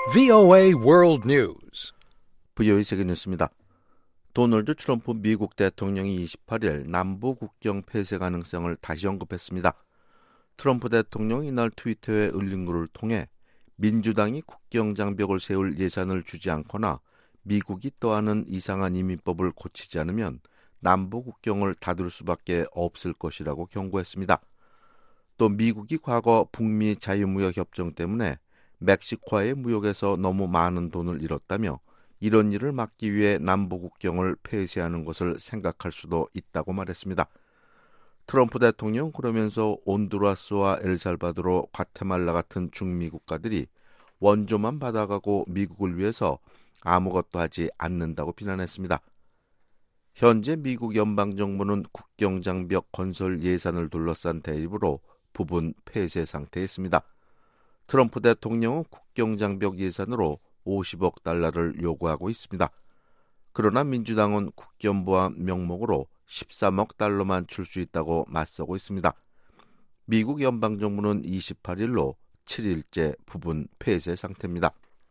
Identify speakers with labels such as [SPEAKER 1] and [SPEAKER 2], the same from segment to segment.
[SPEAKER 1] VOA World News.
[SPEAKER 2] VOA 세계 뉴스입니다. 도널드 트럼프 미국 대통령이 28일 남부 국경 폐쇄 가능성을 다시 언급했습니다. 트럼프 대통령이 이날 트위터에 올린 글을 통해 민주당이 국경 장벽을 세울 예산을 주지 않거나 미국이 떠하는 이상한 이민법을 고치지 않으면 남부 국경을 닫을 수밖에 없을 것이라고 경고했습니다. 또 미국이 과거 북미 자유무역협정 때문에 멕시코와의 무역에서 너무 많은 돈을 잃었다며 이런 일을 막기 위해 남부 국경을 폐쇄하는 것을 생각할 수도 있다고 말했습니다. 트럼프 대통령 그러면서 온두라스와 엘살바도르, 과테말라 같은 중미 국가들이 원조만 받아가고 미국을 위해서 아무것도 하지 않는다고 비난했습니다. 현재 미국 연방정부는 국경장벽 건설 예산을 둘러싼 대립으로 부분 폐쇄 상태에 있습니다. 트럼프 대통령은 국경장벽 예산으로 50억 달러를 요구하고 있습니다. 그러나 민주당은 국경보안 명목으로 13억 달러만 줄 수 있다고 맞서고 있습니다. 미국 연방정부는 28일로 7일째 부분 폐쇄 상태입니다.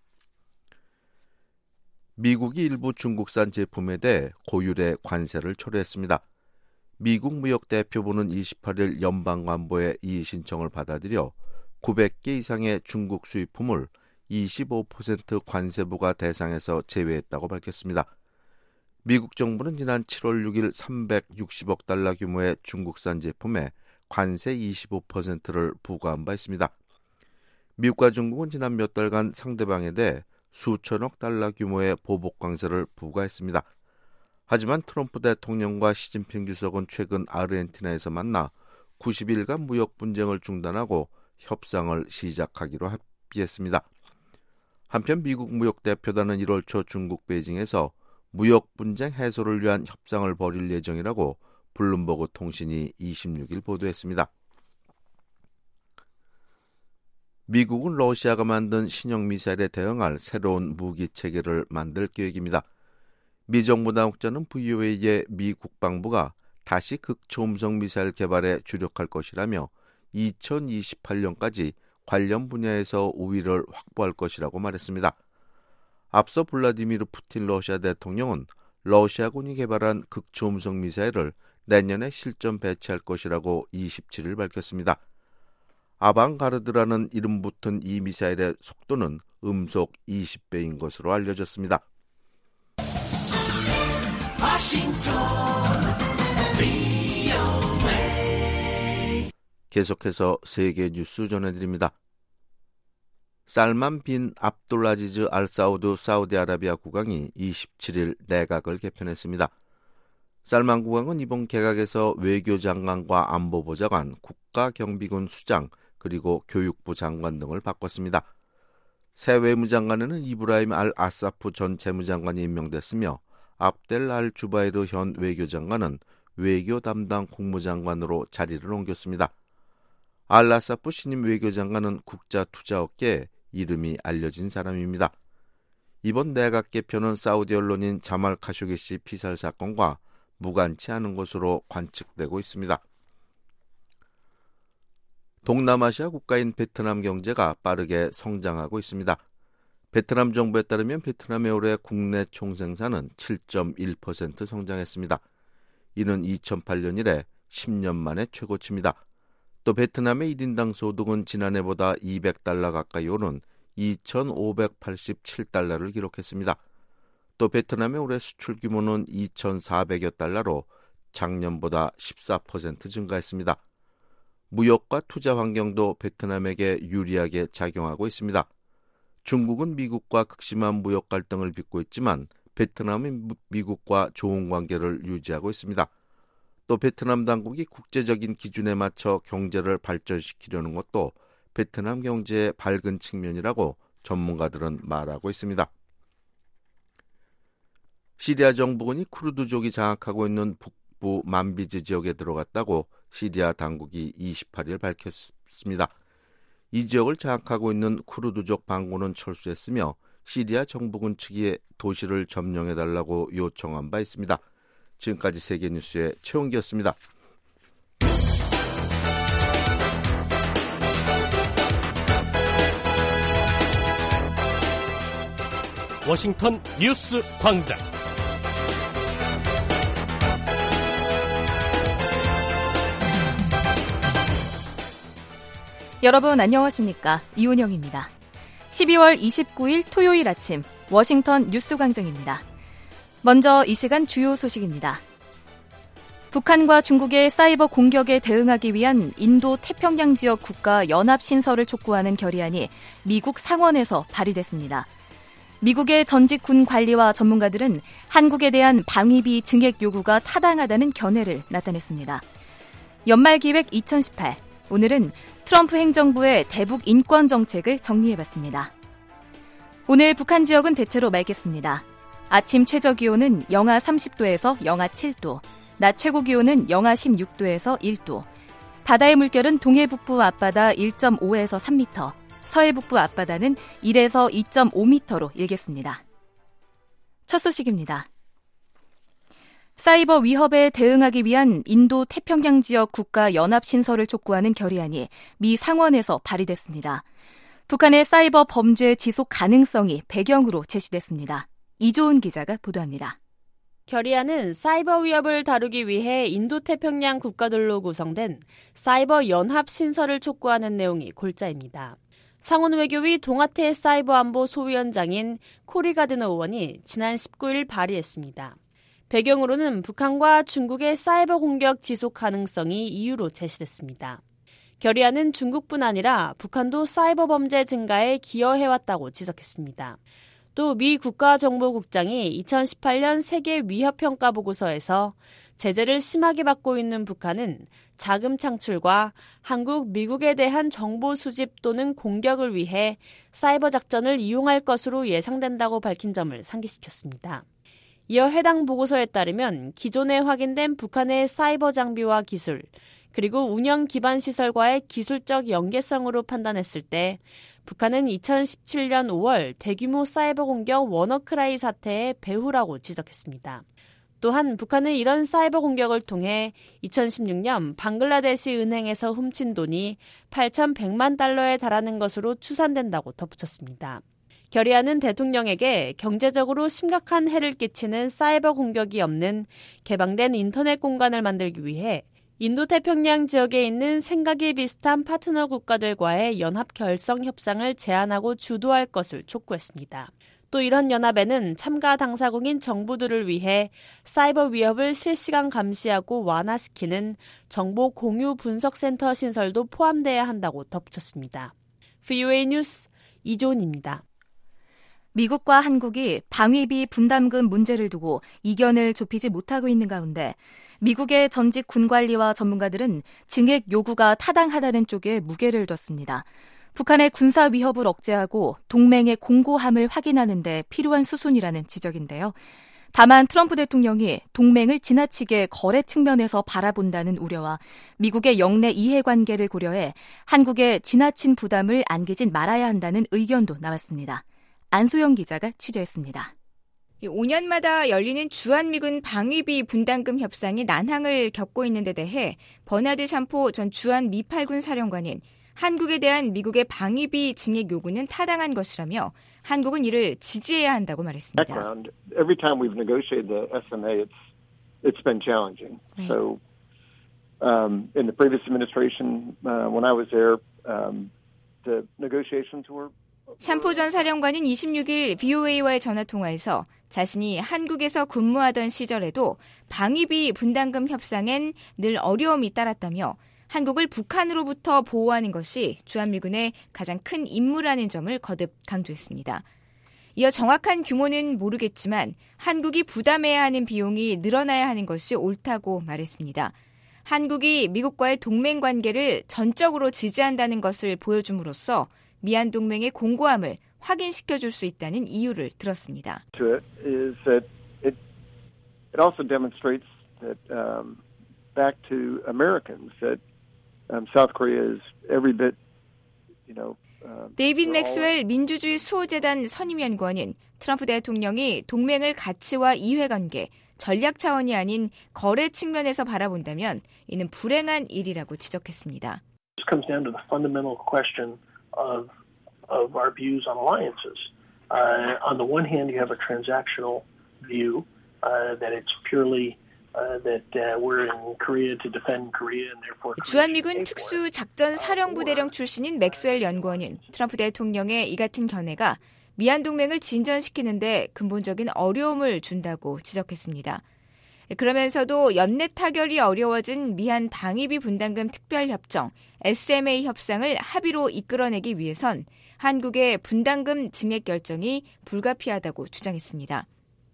[SPEAKER 2] 미국이 일부 중국산 제품에 대해 고율의 관세를 철회했습니다. 미국 무역대표부는 28일 연방관보의 이의 신청을 받아들여 900개 이상의 중국 수입품을 25% 관세 부과 대상에서 제외했다고 밝혔습니다. 미국 정부는 지난 7월 6일 360억 달러 규모의 중국산 제품에 관세 25%를 부과한 바 있습니다. 미국과 중국은 지난 몇 달간 상대방에 대해 수천억 달러 규모의 보복 관세를 부과했습니다. 하지만 트럼프 대통령과 시진핑 주석은 최근 아르헨티나에서 만나 90일간 무역 분쟁을 중단하고 협상을 시작하기로 합의했습니다. 한편 미국 무역대표단은 1월 초 중국 베이징에서 무역 분쟁 해소를 위한 협상을 벌일 예정이라고 블룸버그 통신이 26일 보도했습니다. 미국은 러시아가 만든 신형 미사일에 대응할 새로운 무기 체계를 만들 계획입니다. 미 정부 당국자는 VOA에 미 국방부가 다시 극초음속 미사일 개발에 주력할 것이라며 2028년까지 관련 분야에서 우위를 확보할 것이라고 말했습니다. 앞서 블라디미르 푸틴 러시아 대통령은 러시아군이 개발한 극초음속 미사일을 내년에 실전 배치할 것이라고 27일 밝혔습니다. 아방가르드라는 이름 붙은 이 미사일의 속도는 음속 20배인 것으로 알려졌습니다. 계속해서 세계 뉴스 전해드립니다. 살만 빈 압둘라지즈 알 사우드 사우디아라비아 국왕이 27일 내각을 개편했습니다. 살만 국왕은 이번 개각에서 외교장관과 안보보좌관, 국가경비군 수장, 그리고 교육부 장관 등을 바꿨습니다. 새 외무장관에는 이브라임 알 아사프 전 재무장관이 임명됐으며 압델 알 주바이르 현 외교장관은 외교 담당 국무장관으로 자리를 옮겼습니다. 알 아사프 신임 외교장관은 국자투자업계에 이름이 알려진 사람입니다. 이번 내각 개편은 사우디 언론인 자말 카쇼기시 피살 사건과 무관치 않은 것으로 관측되고 있습니다. 동남아시아 국가인 베트남 경제가 빠르게 성장하고 있습니다. 베트남 정부에 따르면 베트남의 올해 국내 총생산은 7.1% 성장했습니다. 이는 2008년 이래 10년 만에 최고치입니다. 또 베트남의 1인당 소득은 지난해보다 200달러 가까이 오른 2,587달러를 기록했습니다. 또 베트남의 올해 수출 규모는 2,400여 달러로 작년보다 14% 증가했습니다. 무역과 투자 환경도 베트남에게 유리하게 작용하고 있습니다. 중국은 미국과 극심한 무역 갈등을 빚고 있지만 베트남은 미국과 좋은 관계를 유지하고 있습니다. 또 베트남 당국이 국제적인 기준에 맞춰 경제를 발전시키려는 것도 베트남 경제의 밝은 측면이라고 전문가들은 말하고 있습니다. 시리아 정부군이 쿠르드족이 장악하고 있는 북부 만비즈 지역에 들어갔다고 시리아 당국이 28일 밝혔습니다. 이 지역을 장악하고 있는 쿠르드족 반군은 철수했으며 시리아 정부군 측이 도시를 점령해달라고 요청한 바 있습니다. 지금까지 세계뉴스의 최홍기였습니다.
[SPEAKER 3] 워싱턴 뉴스 광장.
[SPEAKER 4] 여러분 안녕하십니까? 이은영입니다. 12월 29일 토요일 아침 워싱턴 뉴스 광장입니다. 먼저 이 시간 주요 소식입니다. 북한과 중국의 사이버 공격에 대응하기 위한 인도 태평양 지역 국가 연합 신설을 촉구하는 결의안이 미국 상원에서 발의됐습니다. 미국의 전직 군 관리와 전문가들은 한국에 대한 방위비 증액 요구가 타당하다는 견해를 나타냈습니다. 연말기획 2018, 오늘은 트럼프 행정부의 대북 인권 정책을 정리해봤습니다. 오늘 북한 지역은 대체로 맑겠습니다. 아침 최저기온은 영하 30도에서 영하 7도, 낮 최고기온은 영하 16도에서 1도, 바다의 물결은 동해북부 앞바다 1.5에서 3m, 서해북부 앞바다는 1에서 2.5m로 일겠습니다. 첫 소식입니다. 사이버 위협에 대응하기 위한 인도 태평양 지역 국가 연합 신설을 촉구하는 결의안이 미 상원에서 발의됐습니다. 북한의 사이버 범죄 지속 가능성이 배경으로 제시됐습니다. 이조은 기자가 보도합니다.
[SPEAKER 5] 결의안은 사이버 위협을 다루기 위해 인도태평양 국가들로 구성된 사이버 연합 신설을 촉구하는 내용이 골자입니다. 상원외교위 동아태 사이버 안보 소위원장인 코리 가드너 의원이 지난 19일 발의했습니다. 배경으로는 북한과 중국의 사이버 공격 지속 가능성이 이유로 제시됐습니다. 결의안은 중국뿐 아니라 북한도 사이버 범죄 증가에 기여해왔다고 지적했습니다. 또 미 국가정보국장이 2018년 세계 위협평가 보고서에서 제재를 심하게 받고 있는 북한은 자금 창출과 한국, 미국에 대한 정보 수집 또는 공격을 위해 사이버 작전을 이용할 것으로 예상된다고 밝힌 점을 상기시켰습니다. 이어 해당 보고서에 따르면 기존에 확인된 북한의 사이버 장비와 기술, 그리고 운영 기반 시설과의 기술적 연계성으로 판단했을 때 북한은 2017년 5월 대규모 사이버 공격 워너크라이 사태의 배후라고 지적했습니다. 또한 북한은 이런 사이버 공격을 통해 2016년 방글라데시 은행에서 훔친 돈이 8,100만 달러에 달하는 것으로 추산된다고 덧붙였습니다. 결의안은 대통령에게 경제적으로 심각한 해를 끼치는 사이버 공격이 없는 개방된 인터넷 공간을 만들기 위해 인도태평양 지역에 있는 생각이 비슷한 파트너 국가들과의 연합 결성 협상을 제안하고 주도할 것을 촉구했습니다. 또 이런 연합에는 참가 당사국인 정부들을 위해 사이버 위협을 실시간 감시하고 완화시키는 정보 공유 분석센터 신설도 포함돼야 한다고 덧붙였습니다. VOA 뉴스 이조은입니다.
[SPEAKER 4] 미국과 한국이 방위비 분담금 문제를 두고 이견을 좁히지 못하고 있는 가운데 미국의 전직 군관리와 전문가들은 증액 요구가 타당하다는 쪽에 무게를 뒀습니다. 북한의 군사 위협을 억제하고 동맹의 공고함을 확인하는 데 필요한 수순이라는 지적인데요. 다만 트럼프 대통령이 동맹을 지나치게 거래 측면에서 바라본다는 우려와 미국의 영내 이해관계를 고려해 한국에 지나친 부담을 안기진 말아야 한다는 의견도 나왔습니다. 안소영 기자가 취재했습니다.
[SPEAKER 6] 5년마다 열리는 주한미군 방위비 분담금 협상이 난항을 겪고 있는 데 대해 버나드 샴포 전 주한 미8군 사령관은 한국에 대한 미국의 방위비 증액 요구는 타당한 것이라며 한국은 이를 지지해야 한다고 말했습니다.
[SPEAKER 7] Every time we've negotiated the SMA, it's been challenging.
[SPEAKER 6] Right.
[SPEAKER 7] So, in the previous administration, when I was there, the negotiations were.
[SPEAKER 6] 샴포 전 사령관은 26일 VOA와의 전화통화에서 자신이 한국에서 근무하던 시절에도 방위비 분담금 협상엔 늘 어려움이 따랐다며 한국을 북한으로부터 보호하는 것이 주한미군의 가장 큰 임무라는 점을 거듭 강조했습니다. 이어 정확한 규모는 모르겠지만 한국이 부담해야 하는 비용이 늘어나야 하는 것이 옳다고 말했습니다. 한국이 미국과의 동맹 관계를 전적으로 지지한다는 것을 보여줌으로써 미한 동맹의 공고함을 확인시켜줄 수 있다는 이유를 들었습니다.
[SPEAKER 7] Is that it also demonstrates that back to Americans that South Korea is every bit,
[SPEAKER 6] 데이빗 맥스웰 민주주의 수호재단 선임연구원은 트럼프 대통령이 동맹을 가치와 이해관계, 전략 차원이 아닌 거래 측면에서 바라본다면 이는 불행한 일이라고 지적했습니다.
[SPEAKER 8] This comes down to the fundamental question of our views on alliances. On the one hand, you have a transactional view that it's purely that we're in Korea to defend Korea and therefore.
[SPEAKER 6] 주한미군 특수작전사령부대령 출신인 맥스웰 연구원은 트럼프 대통령의 이 같은 견해가 미한 동맹을 진전시키는데 근본적인 어려움을 준다고 지적했습니다. 그러면서도 연내 타결이 어려워진 미한 방위비 분담금 특별협정 SMA 협상을 합의로 이끌어내기 위해선 한국의 분담금 증액 결정이 불가피하다고 주장했습니다.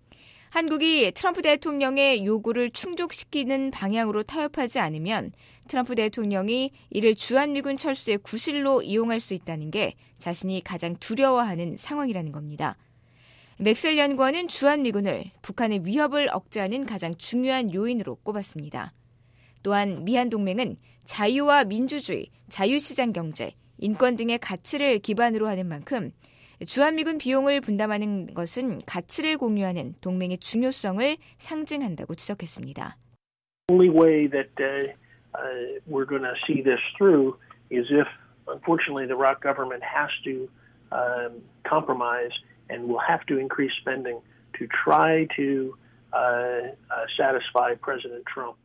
[SPEAKER 6] 한국이 트럼프 대통령의 요구를 충족시키는 방향으로 타협하지 않으면 트럼프 대통령이 이를 주한미군 철수의 구실로 이용할 수 있다는 게 자신이 가장 두려워하는 상황이라는 겁니다. 맥스웰 연구원은 주한미군을 북한의 위협을 억제하는 가장 중요한 요인으로 꼽았습니다. 또한 미한 동맹은 자유와 민주주의, 자유시장 경제, 인권 등의 가치를 기반으로 하는 만큼 주한미군 비용을 분담하는 것은 가치를 공유하는 동맹의 중요성을 상징한다고 지적했습니다.
[SPEAKER 8] The only way that we're going to see this through is if, unfortunately, the Iraq government has to compromise and will have to increase spending to try to satisfy President Trump.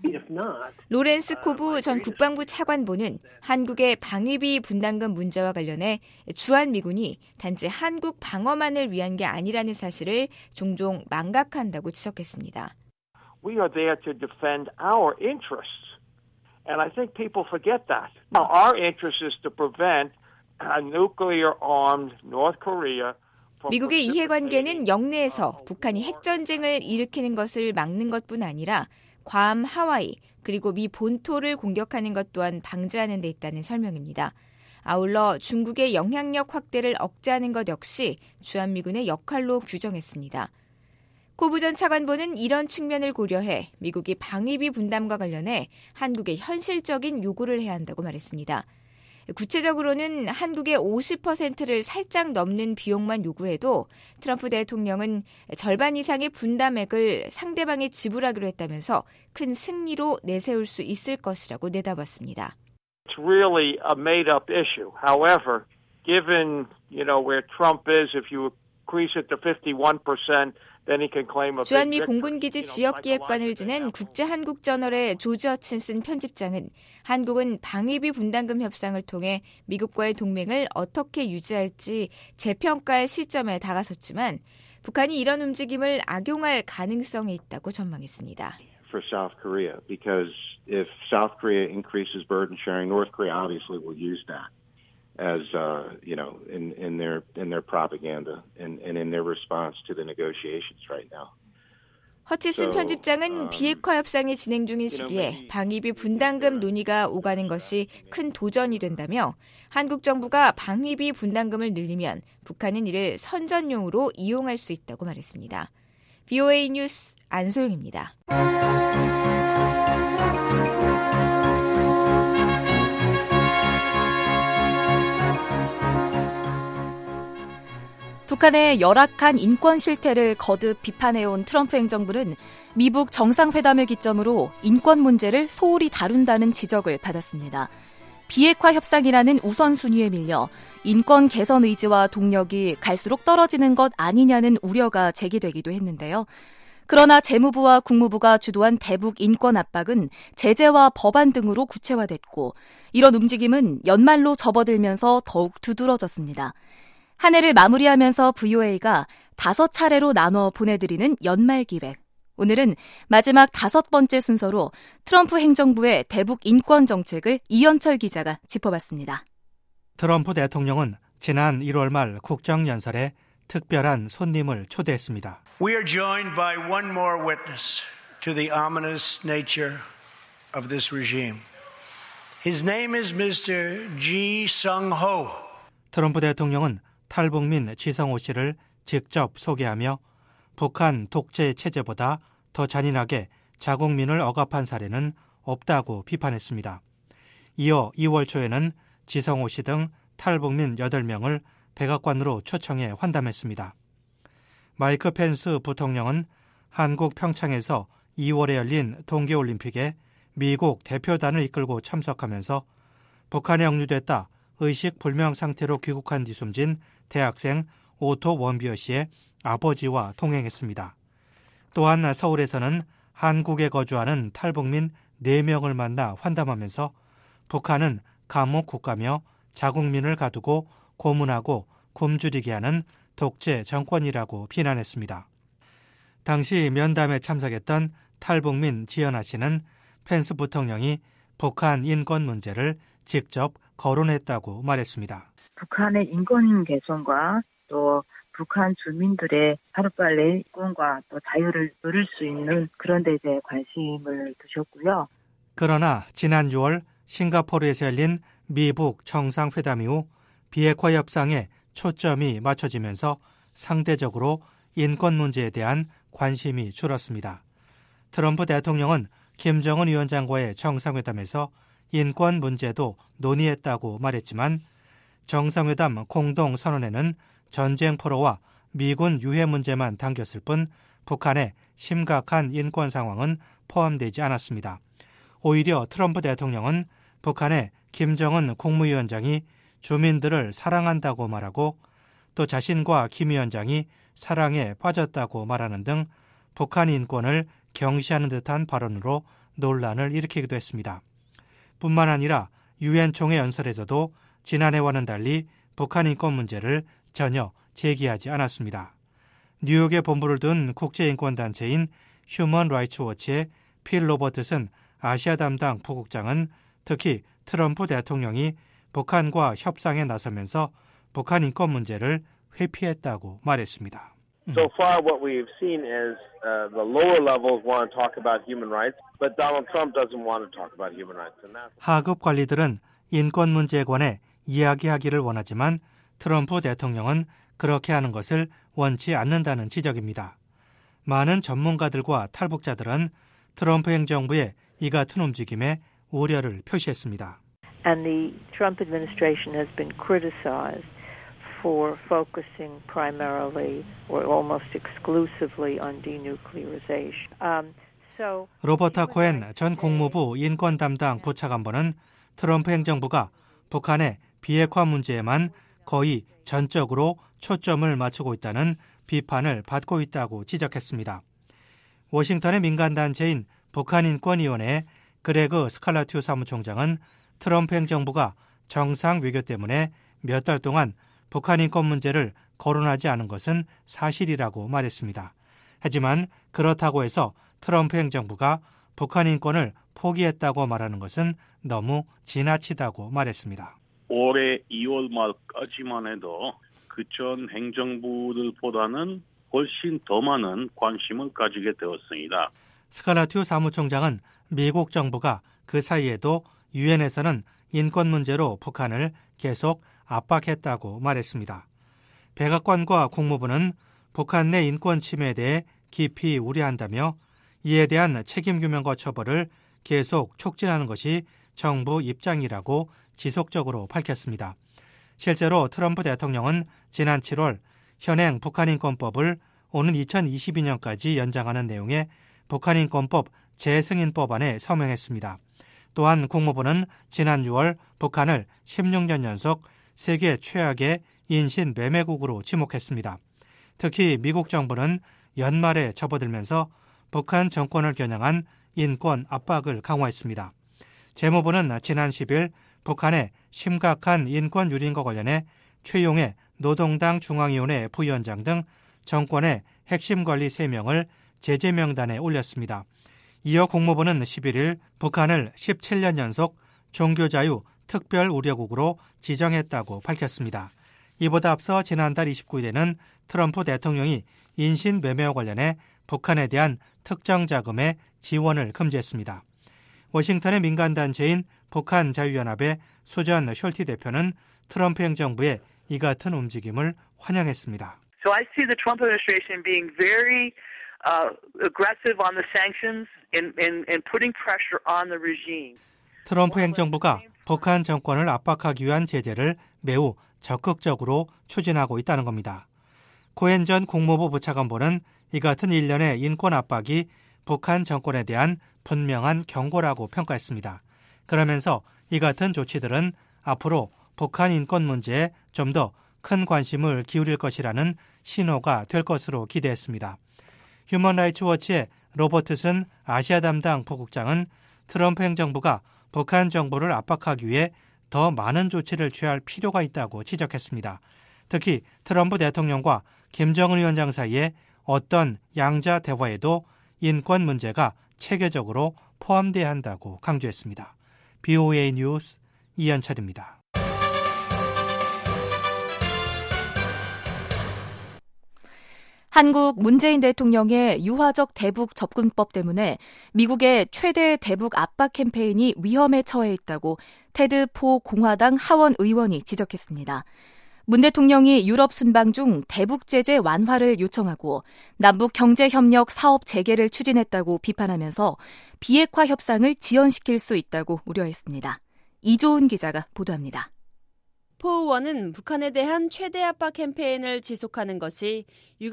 [SPEAKER 6] 로렌스 코브 전 국방부 차관보는 한국의 방위비 분담금 문제와 관련해 주한미군이 단지 한국 방어만을 위한 게 아니라는 사실을 종종 망각한다고 지적했습니다.
[SPEAKER 9] We are there to defend our interests. And I think people forget that. Now, our interest is to prevent a nuclear-armed North Korea.
[SPEAKER 6] 미국의 이해관계는 영내에서 북한이 핵전쟁을 일으키는 것을 막는 것뿐 아니라 괌, 하와이, 그리고 미 본토를 공격하는 것 또한 방지하는 데 있다는 설명입니다. 아울러 중국의 영향력 확대를 억제하는 것 역시 주한미군의 역할로 규정했습니다. 코브 전 차관보는 이런 측면을 고려해 미국이 방위비 분담과 관련해 한국에 현실적인 요구를 해야 한다고 말했습니다. 구체적으로는 한국의 50%를 살짝 넘는 비용만 요구해도 트럼프 대통령은 절반 이상의 분담액을 상대방에 지불하기로 했다면서 큰 승리로 내세울 수 있을 것이라고 내다봤습니다.
[SPEAKER 9] It's really a made-up issue. However, given, where Trump is, if you increase it to 51%,
[SPEAKER 6] 주한미 공군기지 지역기획관을 지낸 국제한국저널의 조지 허친슨 편집장은 한국은 방위비 분담금 협상을 통해 미국과의 동맹을 어떻게 유지할지 재평가할 시점에 다가섰지만 북한이 이런 움직임을 악용할 가능성이 있다고 전망했습니다.
[SPEAKER 10] For South Korea, because if South Korea increases burden sharing, North Korea obviously will use that. As in their propaganda and in their response to the negotiations right now.
[SPEAKER 6] 허치슨 편집장은 비핵화 협상이 진행 중인 시기에 방위비 분담금 논의가 오가는 것이 큰 도전이 된다며 한국 정부가 방위비 분담금을 늘리면 북한은 이를 선전용으로 이용할 수 있다고 말했습니다. VOA 뉴스 안소영입니다.
[SPEAKER 4] 북한의 열악한 인권 실태를 거듭 비판해온 트럼프 행정부는 미북 정상회담을 기점으로 인권 문제를 소홀히 다룬다는 지적을 받았습니다. 비핵화 협상이라는 우선순위에 밀려 인권 개선 의지와 동력이 갈수록 떨어지는 것 아니냐는 우려가 제기되기도 했는데요. 그러나 재무부와 국무부가 주도한 대북 인권 압박은 제재와 법안 등으로 구체화됐고 이런 움직임은 연말로 접어들면서 더욱 두드러졌습니다. 한 해를 마무리하면서 VOA가 5차례로 나눠 보내드리는 연말 기획. 오늘은 마지막 5번째 순서로 트럼프 행정부의 대북 인권 정책을 이현철 기자가 짚어봤습니다.
[SPEAKER 11] 트럼프 대통령은 지난 1월 말 국정연설에 특별한 손님을 초대했습니다.
[SPEAKER 12] We are joined by one more witness to the ominous nature of this regime. His name is Mr. Ji-Sung-ho.
[SPEAKER 11] 트럼프 대통령은 탈북민 지성호 씨를 직접 소개하며 북한 독재 체제보다 더 잔인하게 자국민을 억압한 사례는 없다고 비판했습니다. 이어 2월 초에는 지성호 씨 등 탈북민 8명을 백악관으로 초청해 환담했습니다. 마이크 펜스 부통령은 한국 평창에서 2월에 열린 동계올림픽에 미국 대표단을 이끌고 참석하면서 북한에 억류됐다 의식불명 상태로 귀국한 뒤 숨진 대학생 오토 원비어 씨의 아버지와 동행했습니다. 또한 서울에서는 한국에 거주하는 탈북민 4명을 만나 환담하면서 북한은 감옥 국가며 자국민을 가두고 고문하고 굶주리게 하는 독재 정권이라고 비난했습니다. 당시 면담에 참석했던 탈북민 지연아 씨는 펜스 부통령이 북한 인권 문제를 직접 거론했다고 말했습니다.
[SPEAKER 13] 북한의 인권 개선과 또 북한 주민들의 하루빨리 인권과 또 자유를 누릴 수 있는 그런 데 대해 관심을 두셨고요.
[SPEAKER 11] 그러나 지난 6월 싱가포르에서 열린 미북 정상회담 이후 비핵화 협상에 초점이 맞춰지면서 상대적으로 인권 문제에 대한 관심이 줄었습니다. 트럼프 대통령은 김정은 위원장과의 정상회담에서 인권 문제도 논의했다고 말했지만 정상회담 공동선언에는 전쟁 포로와 미군 유해 문제만 담겼을 뿐 북한의 심각한 인권 상황은 포함되지 않았습니다. 오히려 트럼프 대통령은 북한의 김정은 국무위원장이 주민들을 사랑한다고 말하고 또 자신과 김 위원장이 사랑에 빠졌다고 말하는 등 북한 인권을 경시하는 듯한 발언으로 논란을 일으키기도 했습니다. 뿐만 아니라 유엔 총회 연설에서도 지난해와는 달리 북한 인권 문제를 전혀 제기하지 않았습니다. 뉴욕에 본부를 둔 국제인권단체인 휴먼 라이츠 워치의 필 로버트슨 아시아 담당 부국장은 특히 트럼프 대통령이 북한과 협상에 나서면서 북한 인권 문제를 회피했다고 말했습니다.
[SPEAKER 14] So far what we've seen is the lower levels want to talk about human rights, but Donald Trump doesn't want to talk about human rights.
[SPEAKER 11] 하급 관리들은 인권 문제에 관해 이야기하기를 원하지만 트럼프 대통령은 그렇게 하는 것을 원치 않는다는 지적입니다. 많은 전문가들과 탈북자들은 트럼프 행정부의 이 같은 움직임에 우려를 표시했습니다.
[SPEAKER 15] And the Trump administration has been criticized for focusing primarily or almost exclusively on denuclearization.
[SPEAKER 11] 로버타 코엔 전 국무부 인권 담당 부차관보는 트럼프 행정부가 북한의 비핵화 문제에만 거의 전적으로 초점을 맞추고 있다는 비판을 받고 있다고 지적했습니다. 워싱턴의 민간단체인 북한인권위원회의 그레그 스칼라튜 사무총장은 트럼프 행정부가 정상 외교 때문에 몇 달 동안 북한 인권 문제를 거론하지 않은 것은 사실이라고 말했습니다. 하지만 그렇다고 해서 트럼프 행정부가 북한 인권을 포기했다고 말하는 것은 너무 지나치다고 말했습니다.
[SPEAKER 16] 올해 2월 말까지만 해도 그전 행정부들보다는 훨씬 더 많은 관심을 가지게 되었습니다.
[SPEAKER 11] 스칼라튜 사무총장은 미국 정부가 그 사이에도 유엔에서는 인권 문제로 북한을 계속 압박했다고 말했습니다. 백악관과 국무부는 북한 내 인권 침해에 대해 깊이 우려한다며 이에 대한 책임 규명과 처벌을 계속 촉진하는 것이 정부 입장이라고 지속적으로 밝혔습니다. 실제로 트럼프 대통령은 지난 7월 현행 북한인권법을 오는 2022년까지 연장하는 내용의 북한인권법 재승인법안에 서명했습니다. 또한 국무부는 지난 6월 북한을 16년 연속 세계 최악의 인신 매매국으로 지목했습니다. 특히 미국 정부는 연말에 접어들면서 북한 정권을 겨냥한 인권 압박을 강화했습니다. 재무부는 지난 10일 북한의 심각한 인권 유린과 관련해 최용해 노동당 중앙위원회 부위원장 등 정권의 핵심 관리 3명을 제재 명단에 올렸습니다. 이어 국무부는 11일 북한을 17년 연속 종교자유 특별 우려국으로 지정했다고 밝혔습니다. 이보다 앞서 지난달 29일에는 트럼프 대통령이 인신매매와 관련해 북한에 대한 특정 자금의 지원을 금지했습니다. 워싱턴의 민간단체인 북한자유연합의 수전 숄티 대표는 트럼프 행정부의 이 같은 움직임을 환영했습니다.
[SPEAKER 17] So I see the Trump administration being very aggressive on the sanctions and putting pressure on the regime.
[SPEAKER 11] 트럼프 행정부가 북한 정권을 압박하기 위한 제재를 매우 적극적으로 추진하고 있다는 겁니다. 코엔 전 국무부 부차관보는 이 같은 일련의 인권 압박이 북한 정권에 대한 분명한 경고라고 평가했습니다. 그러면서 이 같은 조치들은 앞으로 북한 인권 문제에 좀 더 큰 관심을 기울일 것이라는 신호가 될 것으로 기대했습니다. 휴먼 라이츠 워치의 로버트슨 아시아 담당 부국장은 트럼프 행정부가 북한 정부를 압박하기 위해 더 많은 조치를 취할 필요가 있다고 지적했습니다. 특히 트럼프 대통령과 김정은 위원장 사이에 어떤 양자 대화에도 인권 문제가 체계적으로 포함돼야 한다고 강조했습니다. BOA 뉴스 이현철입니다.
[SPEAKER 4] 한국 문재인 대통령의 유화적 대북 접근법 때문에 미국의 최대 대북 압박 캠페인이 위험에 처해 있다고 테드 포 공화당 하원 의원이 지적했습니다. 문 대통령이 유럽 순방 중 대북 제재 완화를 요청하고 남북 경제협력 사업 재개를 추진했다고 비판하면서 비핵화 협상을 지연시킬 수 있다고 우려했습니다. 이조은 기자가 보도합니다.
[SPEAKER 5] 포 의원은 북한에 대한 최대 압박 캠페인을 지속하는 것이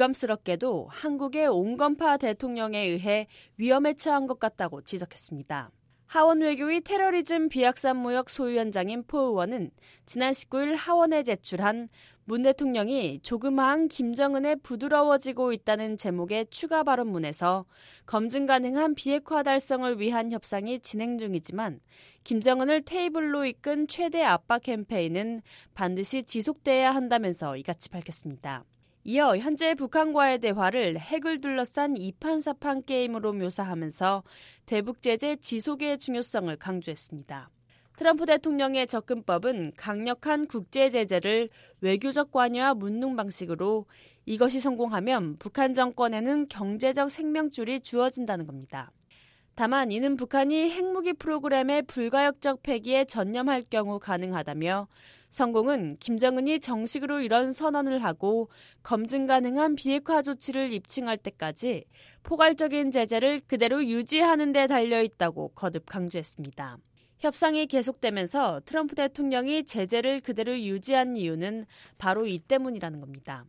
[SPEAKER 5] 유감스럽게도 한국의 온건파 대통령에 의해 위험에 처한 것 같다고 지적했습니다. 하원 외교위 테러리즘 비확산 무역 소위원장인 포 의원은 지난 19일 하원에 제출한 문 대통령이 조그마한 김정은에 부드러워지고 있다는 제목의 추가 발언문에서 검증 가능한 비핵화 달성을 위한 협상이 진행 중이지만 김정은을 테이블로 이끈 최대 압박 캠페인은 반드시 지속돼야 한다면서 이같이 밝혔습니다. 이어 현재 북한과의 대화를 핵을 둘러싼 이판사판 게임으로 묘사하면서 대북 제재 지속의 중요성을 강조했습니다. 트럼프 대통령의 접근법은 강력한 국제 제재를 외교적 관여와 문능 방식으로 이것이 성공하면 북한 정권에는 경제적 생명줄이 주어진다는 겁니다. 다만 이는 북한이 핵무기 프로그램의 불가역적 폐기에 전념할 경우 가능하다며 성공은 김정은이 정식으로 이런 선언을 하고 검증 가능한 비핵화 조치를 입증할 때까지 포괄적인 제재를 그대로 유지하는 데 달려있다고 거듭 강조했습니다. 협상이 계속되면서 트럼프 대통령이 제재를 그대로 유지한 이유는 바로 이 때문이라는 겁니다.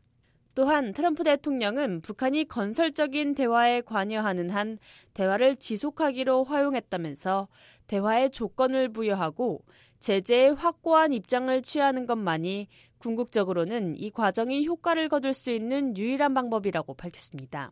[SPEAKER 5] 또한 트럼프 대통령은 북한이 건설적인 대화에 관여하는 한 대화를 지속하기로 허용했다면서 대화에 조건을 부여하고 제재에 확고한 입장을 취하는 것만이 궁극적으로는 이 과정이 효과를 거둘 수 있는 유일한 방법이라고 밝혔습니다.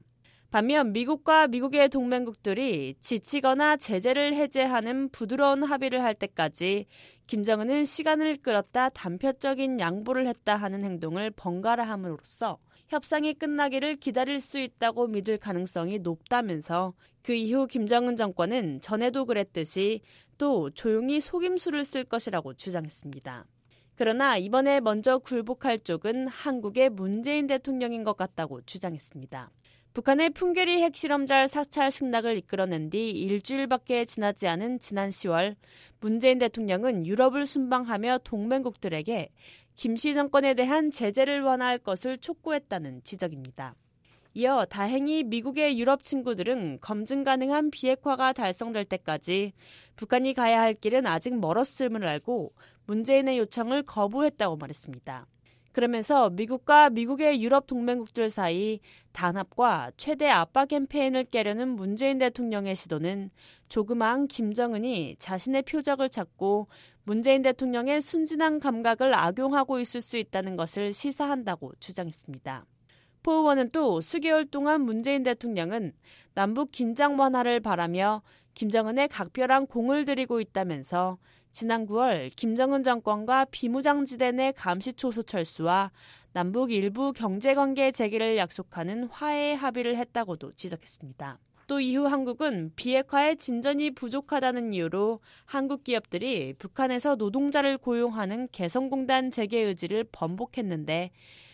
[SPEAKER 5] 반면 미국과 미국의 동맹국들이 지치거나 제재를 해제하는 부드러운 합의를 할 때까지 김정은은 시간을 끌었다 단편적인 양보를 했다 하는 행동을 번갈아 함으로써 협상이 끝나기를 기다릴 수 있다고 믿을 가능성이 높다면서 그 이후 김정은 정권은 전에도 그랬듯이 또 조용히 속임수를 쓸 것이라고 주장했습니다. 그러나 이번에 먼저 굴복할 쪽은 한국의 문재인 대통령인 것 같다고 주장했습니다. 북한의 풍계리 핵실험잘 사찰 승낙을 이끌어낸 뒤 일주일밖에 지나지 않은 지난 10월 문재인 대통령은 유럽을 순방하며 동맹국들에게 김씨 정권에 대한 제재를 완화할 것을 촉구했다는 지적입니다. 이어 다행히 미국의 유럽 친구들은 검증 가능한 비핵화가 달성될 때까지 북한이 가야 할 길은 아직 멀었음을 알고 문재인의 요청을 거부했다고 말했습니다. 그러면서 미국과 미국의 유럽 동맹국들 사이 단합과 최대 압박 캠페인을 깨려는 문재인 대통령의 시도는 조그마한 김정은이 자신의 표적을 찾고 문재인 대통령의 순진한 감각을 악용하고 있을 수 있다는 것을 시사한다고 주장했습니다. 포 의원은 또 수개월 동안 문재인 대통령은 남북 긴장 완화를 바라며 김정은의 각별한 공을 들이고 있다면서 지난 9월 김정은 정권과 비무장지대 내 감시초소 철수와 남북 일부 경제관계 재개를 약속하는 화해의 합의를 했다고도 지적했습니다. 또 이후 한국은 비핵화에 진전이 부족하다는 이유로 한국 기업들이 북한에서 노동자를 고용하는 개성공단 재개 의지를 번복했는데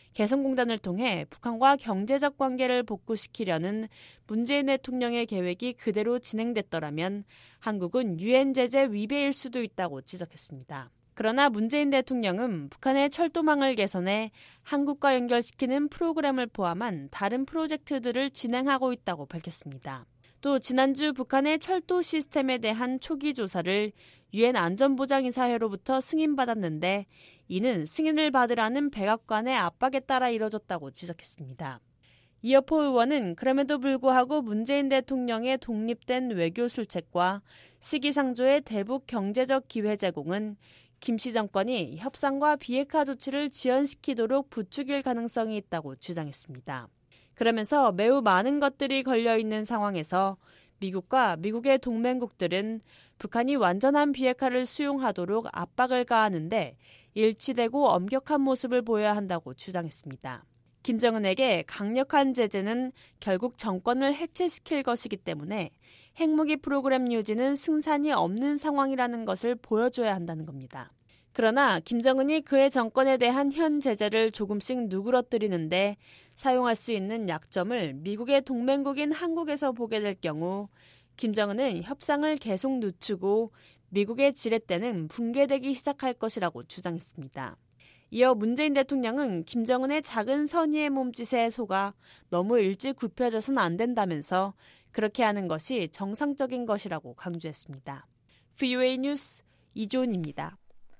[SPEAKER 5] 개성공단을 통해 북한과 경제적 관계를 복구시키려는 문재인 대통령의 계획이 그대로 진행됐더라면 한국은 유엔 제재 위배일 수도 있다고 지적했습니다. 그러나 문재인 대통령은 북한의 철도망을 개선해 한국과 연결시키는 프로그램을 포함한 다른 프로젝트들을 진행하고 있다고 밝혔습니다. 또 지난주 북한의 철도 시스템에 대한 초기 조사를 유엔 안전보장이사회로부터 승인받았는데 이는 승인을 받으라는 백악관의 압박에 따라 이뤄졌다고 지적했습니다. 이어 포 의원은 그럼에도 불구하고 문재인 대통령의 독립된 외교 술책과 시기상조의 대북 경제적 기회 제공은 김씨 정권이 협상과 비핵화 조치를 지연시키도록 부추길 가능성이 있다고 주장했습니다. 그러면서 매우 많은 것들이 걸려있는 상황에서 미국과 미국의 동맹국들은 북한이 완전한 비핵화를 수용하도록 압박을 가하는데 일치되고 엄격한 모습을 보여야 한다고 주장했습니다. 김정은에게 강력한 제재는 결국 정권을 해체시킬 것이기 때문에 핵무기 프로그램 유지는 승산이 없는 상황이라는 것을 보여줘야 한다는 겁니다. 그러나 김정은이 그의 정권에 대한 현 제재를 조금씩 누그러뜨리는데 사용할 수 있는 약점을 미국의 동맹국인 한국에서 보게 될 경우 김정은은 협상을 계속 늦추고 미국의 지렛대는 붕괴되기 시작할 것이라고 주장했습니다. 이어 문재인 대통령은 김정은의 작은 선의의 몸짓에 속아 너무 일찍 굽혀져서는 안 된다면서 그렇게 하는 것이 정상적인 것이라고 강조했습니다. VOA 뉴스 이조은입니다.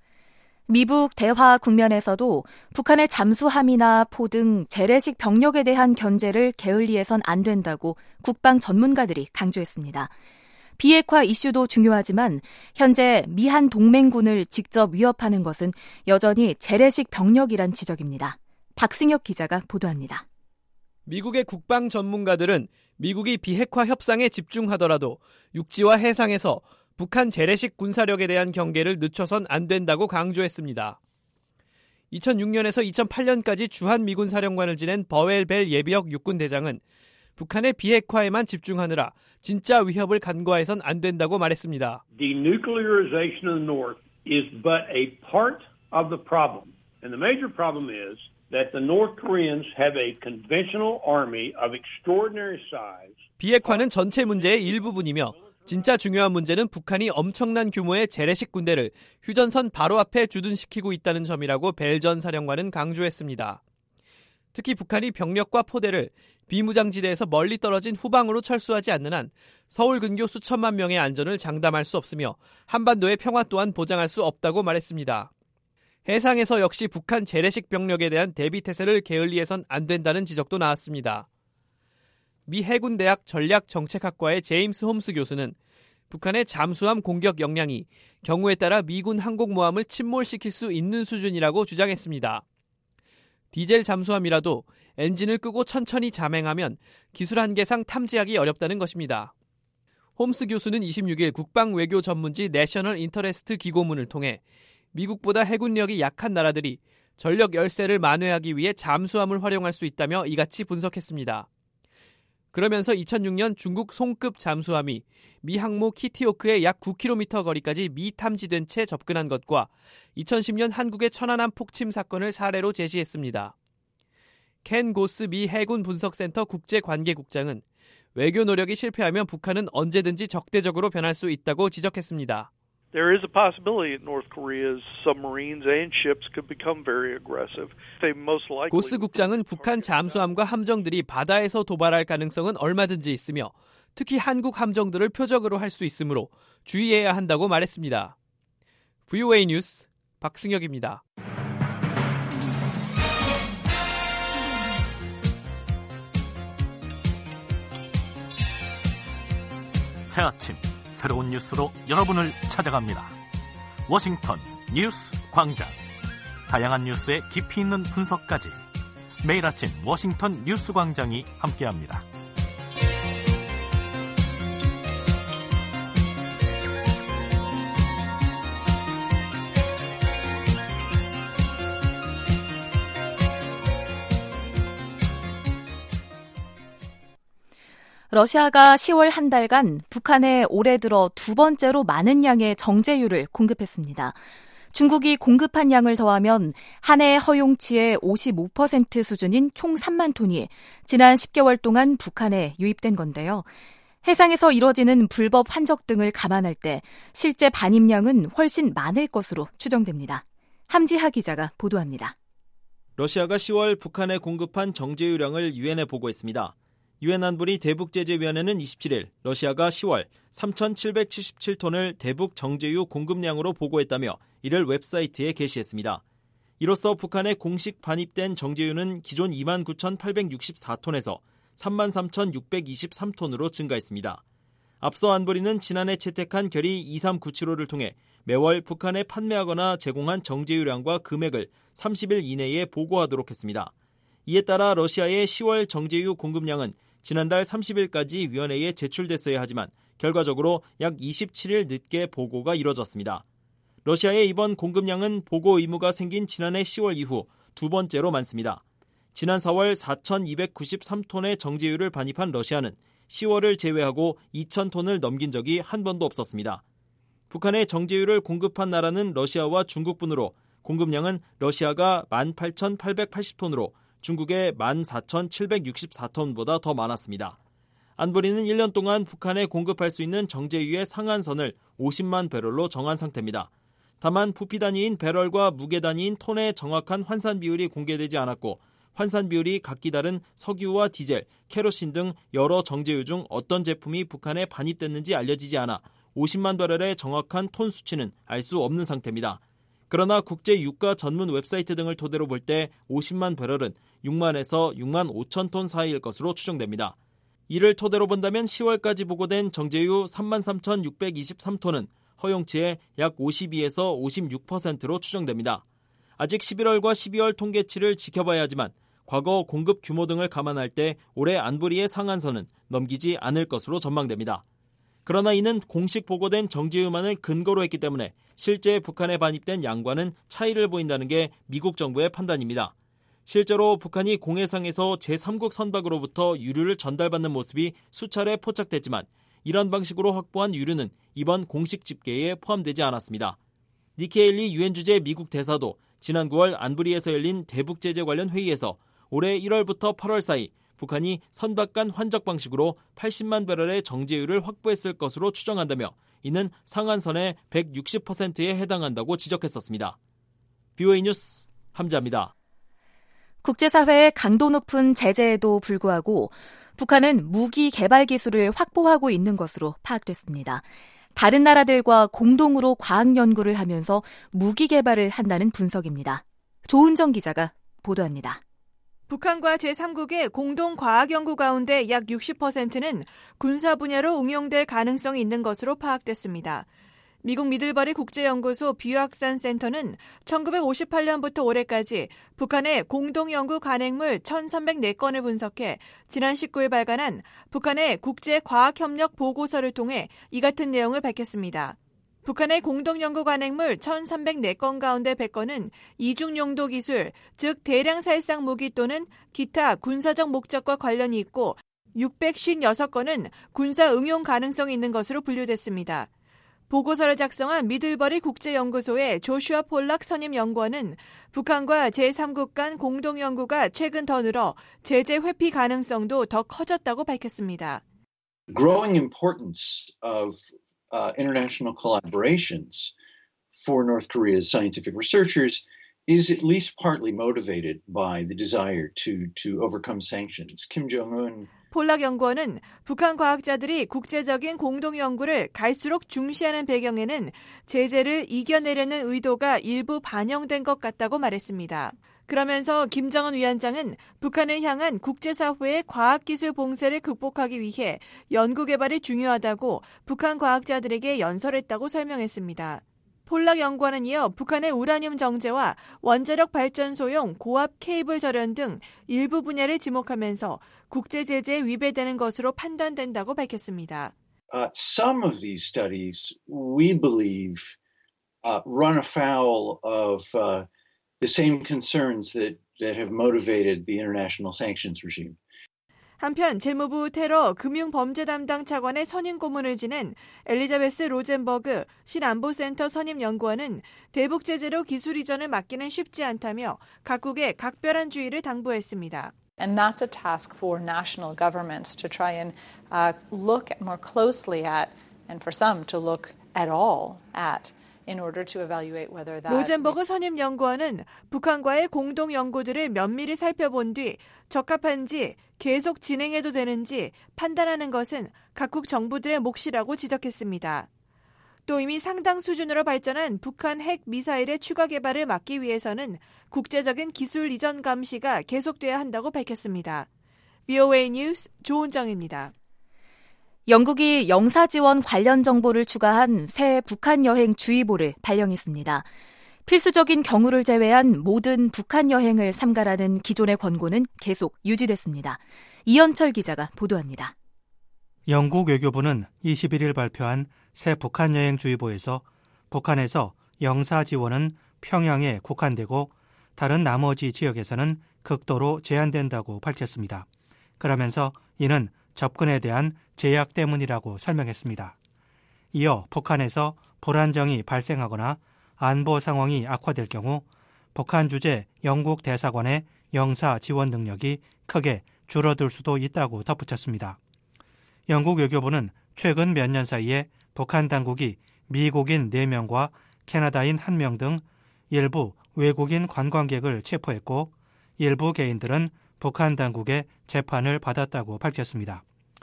[SPEAKER 4] 미북 대화 국면에서도 북한의 잠수함이나 포 등 재래식 병력에 대한 견제를 게을리해선 안 된다고 국방 전문가들이 강조했습니다. 비핵화 이슈도 중요하지만 현재 미한 동맹군을 직접 위협하는 것은 여전히 재래식 병력이란 지적입니다. 박승혁 기자가 보도합니다.
[SPEAKER 18] 미국의 국방 전문가들은 미국이 비핵화 협상에 집중하더라도 육지와 해상에서 북한 재래식 군사력에 대한 경계를 늦춰선 안 된다고 강조했습니다. 2006년에서 2008년까지 주한미군 사령관을 지낸 버웰 벨 예비역 육군 대장은 북한의 비핵화에만 집중하느라 진짜 위협을 간과해선 안 된다고 말했습니다.
[SPEAKER 19] Denuclearization of the North is but a part of the problem. And the major problem is that the North Koreans have a conventional army of extraordinary size.
[SPEAKER 18] 비핵화는 전체 문제의 일부분이며 진짜 중요한 문제는 북한이 엄청난 규모의 재래식 군대를 휴전선 바로 앞에 주둔시키고 있다는 점이라고 벨 전 사령관은 강조했습니다. 특히 북한이 병력과 포대를 비무장지대에서 멀리 떨어진 후방으로 철수하지 않는 한 서울 근교 수천만 명의 안전을 장담할 수 없으며 한반도의 평화 또한 보장할 수 없다고 말했습니다. 해상에서 역시 북한 재래식 병력에 대한 대비태세를 게을리해선 안 된다는 지적도 나왔습니다. 미 해군대학 전략정책학과의 제임스 홈스 교수는 북한의 잠수함 공격 역량이 경우에 따라 미군 항공모함을 침몰시킬 수 있는 수준이라고 주장했습니다. 디젤 잠수함이라도 엔진을 끄고 천천히 잠행하면 기술 한계상 탐지하기 어렵다는 것입니다. 홈스 교수는 26일 국방외교 전문지 내셔널 인터레스트 기고문을 통해 미국보다 해군력이 약한 나라들이 전력 열세를 만회하기 위해 잠수함을 활용할 수 있다며 이같이 분석했습니다. 그러면서 2006년 중국 송급 잠수함이 미 항모 키티오크의 약 9km 거리까지 미탐지된 채 접근한 것과 2010년 한국의 천안함 폭침 사건을 사례로 제시했습니다. 켄 고스 미 해군 분석센터 국제관계국장은 외교 노력이 실패하면 북한은 언제든지 적대적으로 변할 수 있다고 지적했습니다.
[SPEAKER 20] There is a possibility that North Korea's submarines and ships could become very aggressive. They most likely.
[SPEAKER 18] 고스 국장은 북한 잠수함과 함정들이 바다에서 도발할 가능성은 얼마든지 있으며 특히 한국 함정들을 표적으로 할 수 있으므로 주의해야 한다고 말했습니다. VOA 뉴스 박승혁입니다.
[SPEAKER 3] 새 아침 새로운 뉴스로 여러분을 찾아갑니다. 워싱턴 뉴스 광장. 다양한 뉴스의 깊이 있는 분석까지 매일 아침 워싱턴 뉴스 광장이 함께합니다.
[SPEAKER 4] 러시아가 10월 한 달간 북한에 올해 들어 두 번째로 많은 양의 정제유를 공급했습니다. 중국이 공급한 양을 더하면 한 해 허용치의 55% 수준인 총 3만 톤이 지난 10개월 동안 북한에 유입된 건데요. 해상에서 이뤄지는 불법 환적 등을 감안할 때 실제 반입량은 훨씬 많을 것으로 추정됩니다. 함지하 기자가 보도합니다.
[SPEAKER 21] 러시아가 10월 북한에 공급한 정제유량을 유엔에 보고했습니다. 유엔 안보리 대북제재위원회는 27일 러시아가 10월 3,777톤을 대북 정제유 공급량으로 보고했다며 이를 웹사이트에 게시했습니다. 이로써 북한에 공식 반입된 정제유는 기존 29,864톤에서 33,623톤으로 증가했습니다. 앞서 안보리는 지난해 채택한 결의 2397호를 통해 매월 북한에 판매하거나 제공한 정제유량과 금액을 30일 이내에 보고하도록 했습니다. 이에 따라 러시아의 10월 정제유 공급량은 지난달 30일까지 위원회에 제출됐어야 하지만 결과적으로 약 27일 늦게 보고가 이뤄졌습니다. 러시아의 이번 공급량은 보고 의무가 생긴 지난해 10월 이후 두 번째로 많습니다. 지난 4월 4,293톤의 정제유를 반입한 러시아는 10월을 제외하고 2,000톤을 넘긴 적이 한 번도 없었습니다. 북한에 정제유를 공급한 나라는 러시아와 중국분으로 공급량은 러시아가 18,880톤으로 중국의 14,764톤보다 더 많았습니다. 안보리는 1년 동안 북한에 공급할 수 있는 정제유의 상한선을 50만 배럴로 정한 상태입니다. 다만 부피 단위인 배럴과 무게 단위인 톤의 정확한 환산 비율이 공개되지 않았고 환산 비율이 각기 다른 석유와 디젤, 케로신 등 여러 정제유 중 어떤 제품이 북한에 반입됐는지 알려지지 않아 50만 배럴의 정확한 톤 수치는 알 수 없는 상태입니다. 그러나 국제 유가 전문 웹사이트 등을 토대로 볼 때 50만 배럴은 6만에서 6만 5천 톤 사이일 것으로 추정됩니다. 이를 토대로 본다면 10월까지 보고된 정제유 33,623톤은 허용치의 약 52에서 56%로 추정됩니다. 아직 11월과 12월 통계치를 지켜봐야 하지만 과거 공급 규모 등을 감안할 때 올해 안보리의 상한선은 넘기지 않을 것으로 전망됩니다. 그러나 이는 공식 보고된 정제유만을 근거로 했기 때문에 실제 북한에 반입된 양과는 차이를 보인다는 게 미국 정부의 판단입니다. 실제로 북한이 공해상에서 제3국 선박으로부터 유류를 전달받는 모습이 수차례 포착됐지만 이런 방식으로 확보한 유류는 이번 공식 집계에 포함되지 않았습니다. 니키 헤일리 유엔 주재 미국 대사도 지난 9월 안보리에서 열린 대북 제재 관련 회의에서 올해 1월부터 8월 사이 북한이 선박 간 환적 방식으로 80만 배럴의 정제유를 확보했을 것으로 추정한다며 이는 상한선의 160%에 해당한다고 지적했었습니다. VOA 뉴스 함자입니다.
[SPEAKER 4] 국제사회의 강도 높은 제재에도 불구하고 북한은 무기 개발 기술을 확보하고 있는 것으로 파악됐습니다. 다른 나라들과 공동으로 과학 연구를 하면서 무기 개발을 한다는 분석입니다. 조은정 기자가 보도합니다.
[SPEAKER 1] 북한과 제3국의 공동 과학 연구 가운데 약 60%는 군사 분야로 응용될 가능성이 있는 것으로 파악됐습니다. 미국 미들버리 국제연구소 비확산 센터는 1958년부터 올해까지 북한의 공동연구 관행물 1,304건을 분석해 지난 19일 발간한 북한의 국제과학협력 보고서를 통해 이 같은 내용을 밝혔습니다. 북한의 공동연구 관행물 1,304건 가운데 100건은 이중용도 기술, 즉 대량 살상 무기 또는 기타 군사적 목적과 관련이 있고 656건은 군사 응용 가능성이 있는 것으로 분류됐습니다. 보고서를 작성한 미들버리 국제연구소의 조슈아 폴락 선임 연구원은 북한과 제3국 간 공동연구가 최근 더 늘어 제재 회피 가능성도 더 커졌다고 밝혔습니다.
[SPEAKER 22] Growing importance of international collaborations for North Korea's scientific researchers is at least partly motivated by the desire to overcome sanctions. Kim Jong-un
[SPEAKER 1] 폴락 연구원은 북한 과학자들이 국제적인 공동연구를 갈수록 중시하는 배경에는 제재를 이겨내려는 의도가 일부 반영된 것 같다고 말했습니다. 그러면서 김정은 위원장은 북한을 향한 국제사회의 과학기술 봉쇄를 극복하기 위해 연구개발이 중요하다고 북한 과학자들에게 연설했다고 설명했습니다. 폴락 연구원은 이어 북한의 우라늄 정제와 원자력 발전소용 고압 케이블 절연 등 일부 분야를 지목하면서 국제 제재에 위배되는 것으로 판단된다고 밝혔습니다.
[SPEAKER 22] Some of these studies, we believe, run afoul of the same concerns that have motivated the international sanctions regime.
[SPEAKER 1] 한편 재무부 테러 금융범죄 담당 차관의 선임 고문을 지낸 엘리자베스 로젠버그 신안보센터 선임 연구원은 대북 제재로 기술 이전을 막기는 쉽지 않다며 각국에 각별한 주의를 당부했습니다.
[SPEAKER 23] And that's a task for national governments to try and look more closely at, and for some to look at all at. In order to evaluate whether that
[SPEAKER 1] 로젠버그 선임 연구원은 북한과의 공동 연구들을 면밀히 살펴본 뒤 적합한지 계속 진행해도 되는지 판단하는 것은 각국 정부들의 몫이라고 지적했습니다. 또 이미 상당 수준으로 발전한 북한 핵 미사일의 추가 개발을 막기 위해서는 국제적인 기술 이전 감시가 계속돼야 한다고 밝혔습니다. VOA 뉴스 조은정입니다.
[SPEAKER 4] 영국이 영사 지원 관련 정보를 추가한 새 북한 여행 주의보를 발령했습니다. 필수적인 경우를 제외한 모든 북한 여행을 삼가라는 기존의 권고는 계속 유지됐습니다. 이현철 기자가 보도합니다.
[SPEAKER 11] 영국 외교부는 21일 발표한 새 북한 여행 주의보에서 북한에서 영사 지원은 평양에 국한되고 다른 나머지 지역에서는 극도로 제한된다고 밝혔습니다. 그러면서 이는 접근에 대한 제약 때문이라고 설명했습니다. 이어 북한에서 불안정이 발생하거나 안보 상황이 악화될 경우 북한 주재 영국 대사관의 영사 지원 능력이 크게 줄어들 수도 있다고 덧붙였습니다. 영국 외교부는 최근 몇 년 사이에 북한 당국이 미국인 4명과 캐나다인 1명 등 일부 외국인 관광객을 체포했고 일부 개인들은 북한 당국의 재판을 받았다고 밝혔습니다.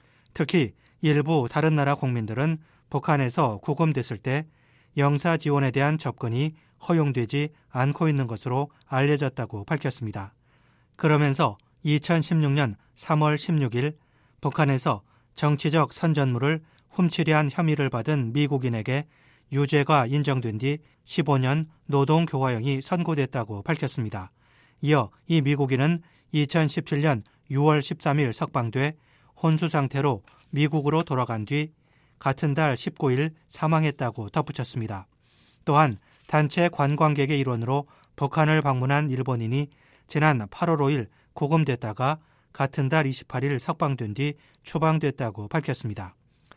[SPEAKER 11] 특히 일부 다른 나라 국민들은 북한에서 구금됐을 때 영사 지원에 대한 접근이 허용되지 않고 있는 것으로 알려졌다고 밝혔습니다. 그러면서 2016년 3월 16일 북한에서 정치적 선전물을 훔치려 한 혐의를 받은 미국인에게 유죄가 인정된 뒤 15년 노동교화형이 선고됐다고 밝혔습니다. 이어 이 미국인은 2017년 6월 13일 석방돼 혼수 상태로 미국으로 돌아간 뒤 같은 달 19일 사망했다고 덧붙였습니다. 또한 단체 관광객의 일원으로 북한을 방문한 일본인이 지난 8월 5일 구금됐다가 같은 달 28일 석방된 뒤 추방됐다고 밝혔습니다.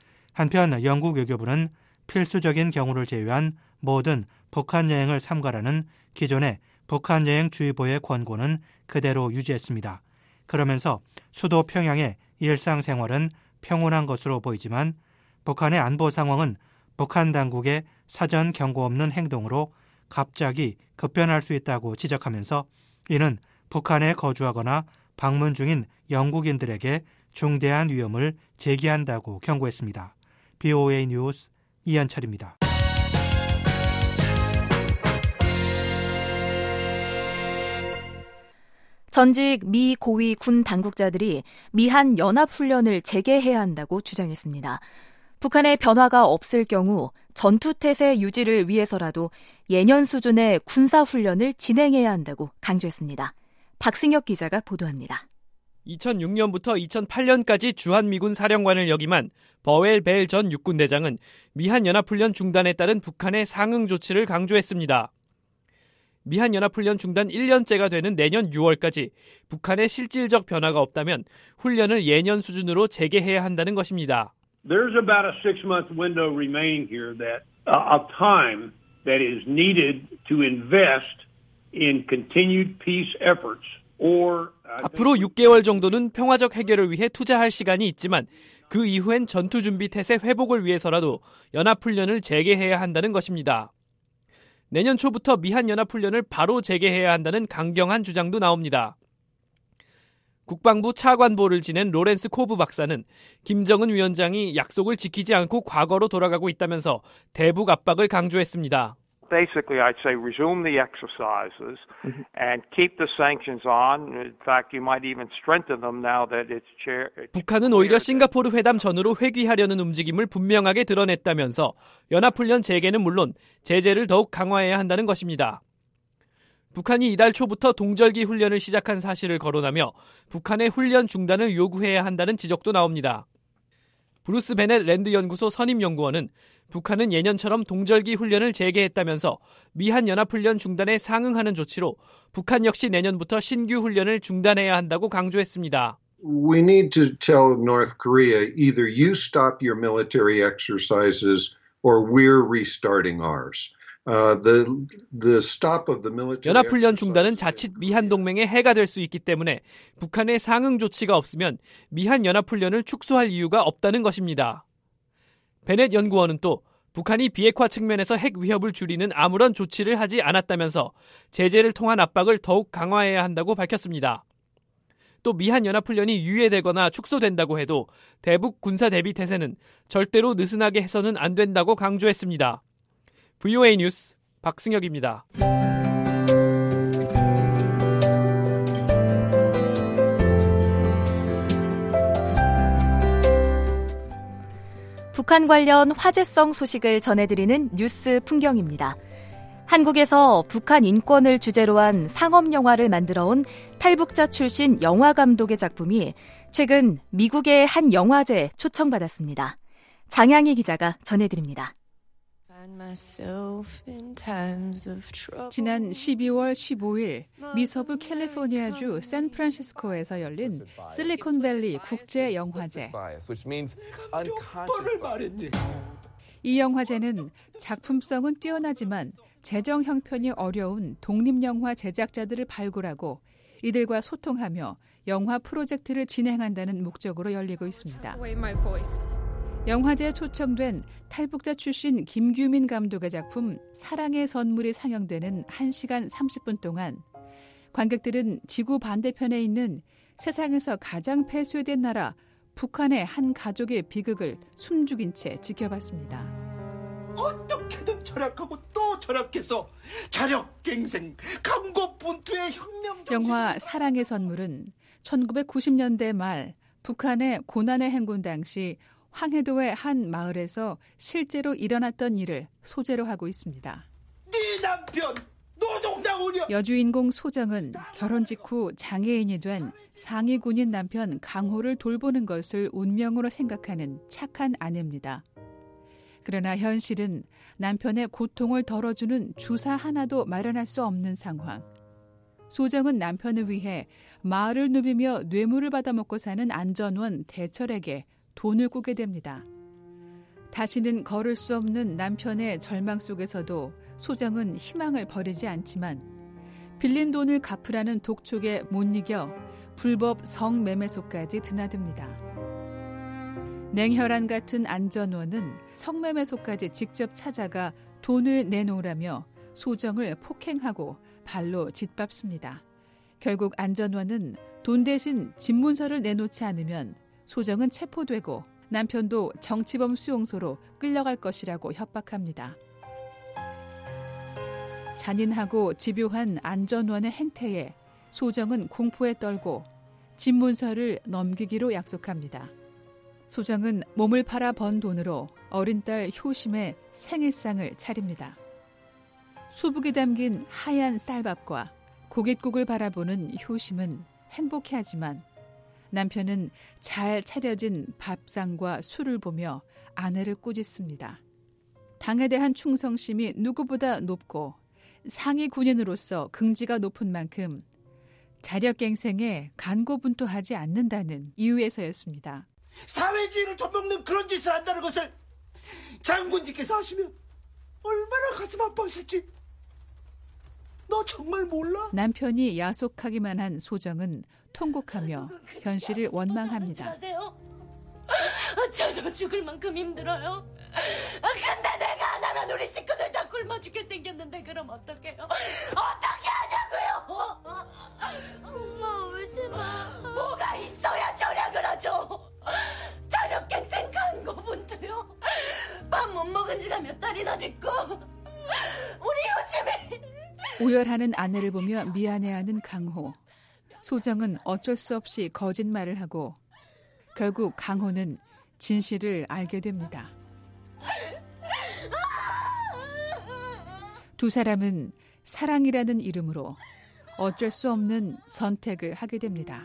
[SPEAKER 11] 한편 영국 외교부는 필수적인 경우를 제외한 모든 북한 여행을 삼가라는 기존의 북한 여행 주의보의 권고는 그대로 유지했습니다. 그러면서 수도 평양의 일상생활은 평온한 것으로 보이지만 북한의 안보 상황은 북한 당국의 사전 경고 없는 행동으로 갑자기 급변할 수 있다고 지적하면서 이는 북한에 거주하거나 방문 중인 영국인들에게 중대한 위험을 제기한다고 경고했습니다. BOA 뉴스 이현철입니다.
[SPEAKER 4] 전직 미 고위 군 당국자들이 미한 연합훈련을 재개해야 한다고 주장했습니다. 북한의 변화가 없을 경우 전투태세 유지를 위해서라도 예년 수준의 군사훈련을 진행해야 한다고 강조했습니다. 박승혁 기자가 보도합니다.
[SPEAKER 18] 2006년부터 2008년까지 주한미군 사령관을 역임한 버웰 벨 전 육군대장은 미한연합훈련 중단에 따른 북한의 상응 조치를 강조했습니다. 미한연합훈련 중단 1년째가 되는 내년 6월까지 북한의 실질적 변화가 없다면 훈련을 예년 수준으로 재개해야 한다는 것입니다.
[SPEAKER 19] There's about a 6-month window remaining here that of time that is needed to invest in continued peace efforts.
[SPEAKER 18] 앞으로 6개월 정도는 평화적 해결을 위해 투자할 시간이 있지만 그 이후엔 전투준비 태세 회복을 위해서라도 연합훈련을 재개해야 한다는 것입니다. 내년 초부터 미한연합훈련을 바로 재개해야 한다는 강경한 주장도 나옵니다. 국방부 차관보를 지낸 로렌스 코브 박사는 김정은 위원장이 약속을 지키지 않고 과거로 돌아가고 있다면서 대북 압박을 강조했습니다.
[SPEAKER 9] Basically, I'd say resume the exercises and keep the sanctions on. In fact, you might even strengthen them now that it's
[SPEAKER 18] 북한은 오히려 싱가포르 회담 전후로 회귀하려는 움직임을 분명하게 드러냈다면서 연합훈련 재개는 물론 제재를 더욱 강화해야 한다는 것입니다. 북한이 이달 초부터 동절기 훈련을 시작한 사실을 거론하며 북한의 훈련 중단을 요구해야 한다는 지적도 나옵니다. 브루스 베넷 랜드 연구소 선임 연구원은 북한은 예년처럼 동절기 훈련을 재개했다면서 미한 연합훈련 중단에 상응하는 조치로 북한 역시 내년부터 신규 훈련을 중단해야 한다고 강조했습니다.
[SPEAKER 2] We need to tell North Korea either you stop your military exercises or we're restarting ours.
[SPEAKER 18] 연합훈련 중단은 자칫 미한 동맹의 해가 될 수 있기 때문에 북한의 상응 조치가 없으면 미한 연합훈련을 축소할 이유가 없다는 것입니다. 베넷 연구원은 또 북한이 비핵화 측면에서 핵 위협을 줄이는 아무런 조치를 하지 않았다면서 제재를 통한 압박을 더욱 강화해야 한다고 밝혔습니다. 또 미한 연합훈련이 유예되거나 축소된다고 해도 대북 군사 대비 태세는 절대로 느슨하게 해서는 안 된다고 강조했습니다. VOA 뉴스 박승혁입니다.
[SPEAKER 4] 북한 관련 화제성 소식을 전해드리는 뉴스 풍경입니다. 한국에서 북한 인권을 주제로 한 상업 영화를 만들어온 탈북자 출신 영화 감독의 작품이 최근 미국의 한 영화제에 초청받았습니다. 장양희 기자가 전해드립니다.
[SPEAKER 7] 지난 12월 15일 미서부 캘리포니아주 샌프란시스코에서 열린 실리콘밸리 국제영화제. 이 영화제는 작품성은 뛰어나지만 재정 형편이 어려운 독립영화 제작자들을 발굴하고 이들과 소통하며 영화 프로젝트를 진행한다는 목적으로 열리고 있습니다. 영화제에 초청된 탈북자 출신 김규민 감독의 작품 사랑의 선물이 상영되는 1시간 30분 동안 관객들은 지구 반대편에 있는 세상에서 가장 폐쇄된 나라 북한의 한 가족의 비극을 숨죽인 채 지켜봤습니다.
[SPEAKER 8] 어떻게든 절약하고 또 절약해서 자력갱생, 강고분투의 혁명.
[SPEAKER 7] 영화 사랑의 선물은 1990년대 말 북한의 고난의 행군 당시 황해도의 한 마을에서 실제로 일어났던 일을 소재로 하고 있습니다.
[SPEAKER 8] 네 남편 노동당원이야.
[SPEAKER 7] 여주인공 소정은 결혼 직후 장애인이 된 상위 군인 남편 강호를 돌보는 것을 운명으로 생각하는 착한 아내입니다. 그러나 현실은 남편의 고통을 덜어주는 주사 하나도 마련할 수 없는 상황. 소정은 남편을 위해 마을을 누비며 뇌물을 받아먹고 사는 안전원 대철에게 돈을 꾸게 됩니다. 다시는 걸을 수 없는 남편의 절망 속에서도 소정은 희망을 버리지 않지만 빌린 돈을 갚으라는 독촉에 못 이겨 불법 성매매소까지 드나듭니다. 냉혈한 같은 안전원은 성매매소까지 직접 찾아가 돈을 내놓으라며 소정을 폭행하고 발로 짓밟습니다. 결국 안전원은 돈 대신 집문서를 내놓지 않으면 소정은 체포되고 남편도 정치범 수용소로 끌려갈 것이라고 협박합니다. 잔인하고 집요한 안전원의 행태에 소정은 공포에 떨고 집문서를 넘기기로 약속합니다. 소정은 몸을 팔아 번 돈으로 어린 딸 효심의 생일상을 차립니다. 수북이 담긴 하얀 쌀밥과 고깃국을 바라보는 효심은 행복해하지만 남편은 잘 차려진 밥상과 술을 보며 아내를 꾸짖습니다. 당에 대한 충성심이 누구보다 높고 상위 군인으로서 긍지가 높은 만큼 자력갱생에 간고분투하지 않는다는 이유에서였습니다.
[SPEAKER 8] 사회주의를 젖먹는 그런 짓을 한다는 것을 장군님께서 하시면 얼마나 가슴 아파하실지 너 정말 몰라?
[SPEAKER 7] 남편이 야속하기만 한 소정은 통곡하며 현실을 원망합니다.
[SPEAKER 10] 저도 죽을 만큼 힘들어요. 근데 내가 안 하면 우리 식구들 다 굶어 죽게 생겼는데 그럼 어떡해요? 어떻게 하냐고요? 엄마 울지 마. 뭐가 있어야 절약을 하죠? 자력갱생 간고분투요. 밥 못 먹은 지가 몇 달이나 됐고 우리 요즘에
[SPEAKER 7] 오열하는 아내를 보며 미안해하는 강호. 소정은 어쩔 수 없이 거짓말을 하고 결국 강호는 진실을 알게 됩니다. 두 사람은 사랑이라는 이름으로 어쩔 수 없는 선택을 하게 됩니다.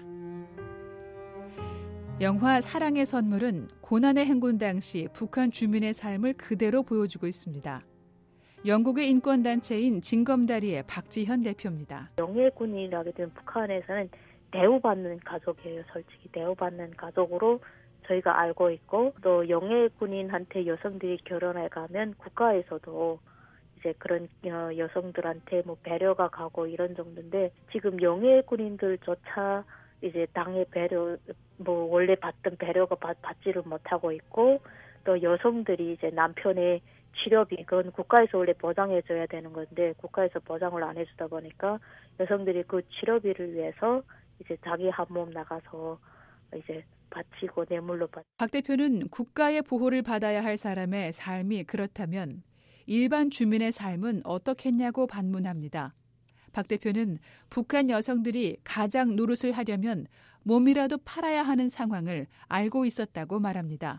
[SPEAKER 7] 영화 사랑의 선물은 고난의 행군 당시 북한 주민의 삶을 그대로 보여주고 있습니다. 영국의 인권단체인 징검다리의 박지현 대표입니다.
[SPEAKER 24] 영해군이라게 된 북한에서는 대우받는 가족이에요. 솔직히 대우받는 가족으로 저희가 알고 있고 또 영해군인한테 여성들이 결혼해 가면 국가에서도 이제 그런 여성들한테 뭐 배려가 가고 이런 정도인데 지금 영해군인들조차 이제 당의 배려 뭐 원래 받던 배려가 받지를 못하고 있고 또 여성들이 이제 남편의 치료비 그건 국가에서 원래 보장해줘야 되는 건데 국가에서 보장을 안 해주다 보니까 여성들이 그 치료비를 위해서 이제 자기 한 몸 나가서 이제 바치고 뇌물로 바치고.
[SPEAKER 7] 박 대표는 국가의 보호를 받아야 할 사람의 삶이 그렇다면 일반 주민의 삶은 어떻겠냐고 반문합니다. 박 대표는 북한 여성들이 가장 노릇을 하려면 몸이라도 팔아야 하는 상황을 알고 있었다고 말합니다.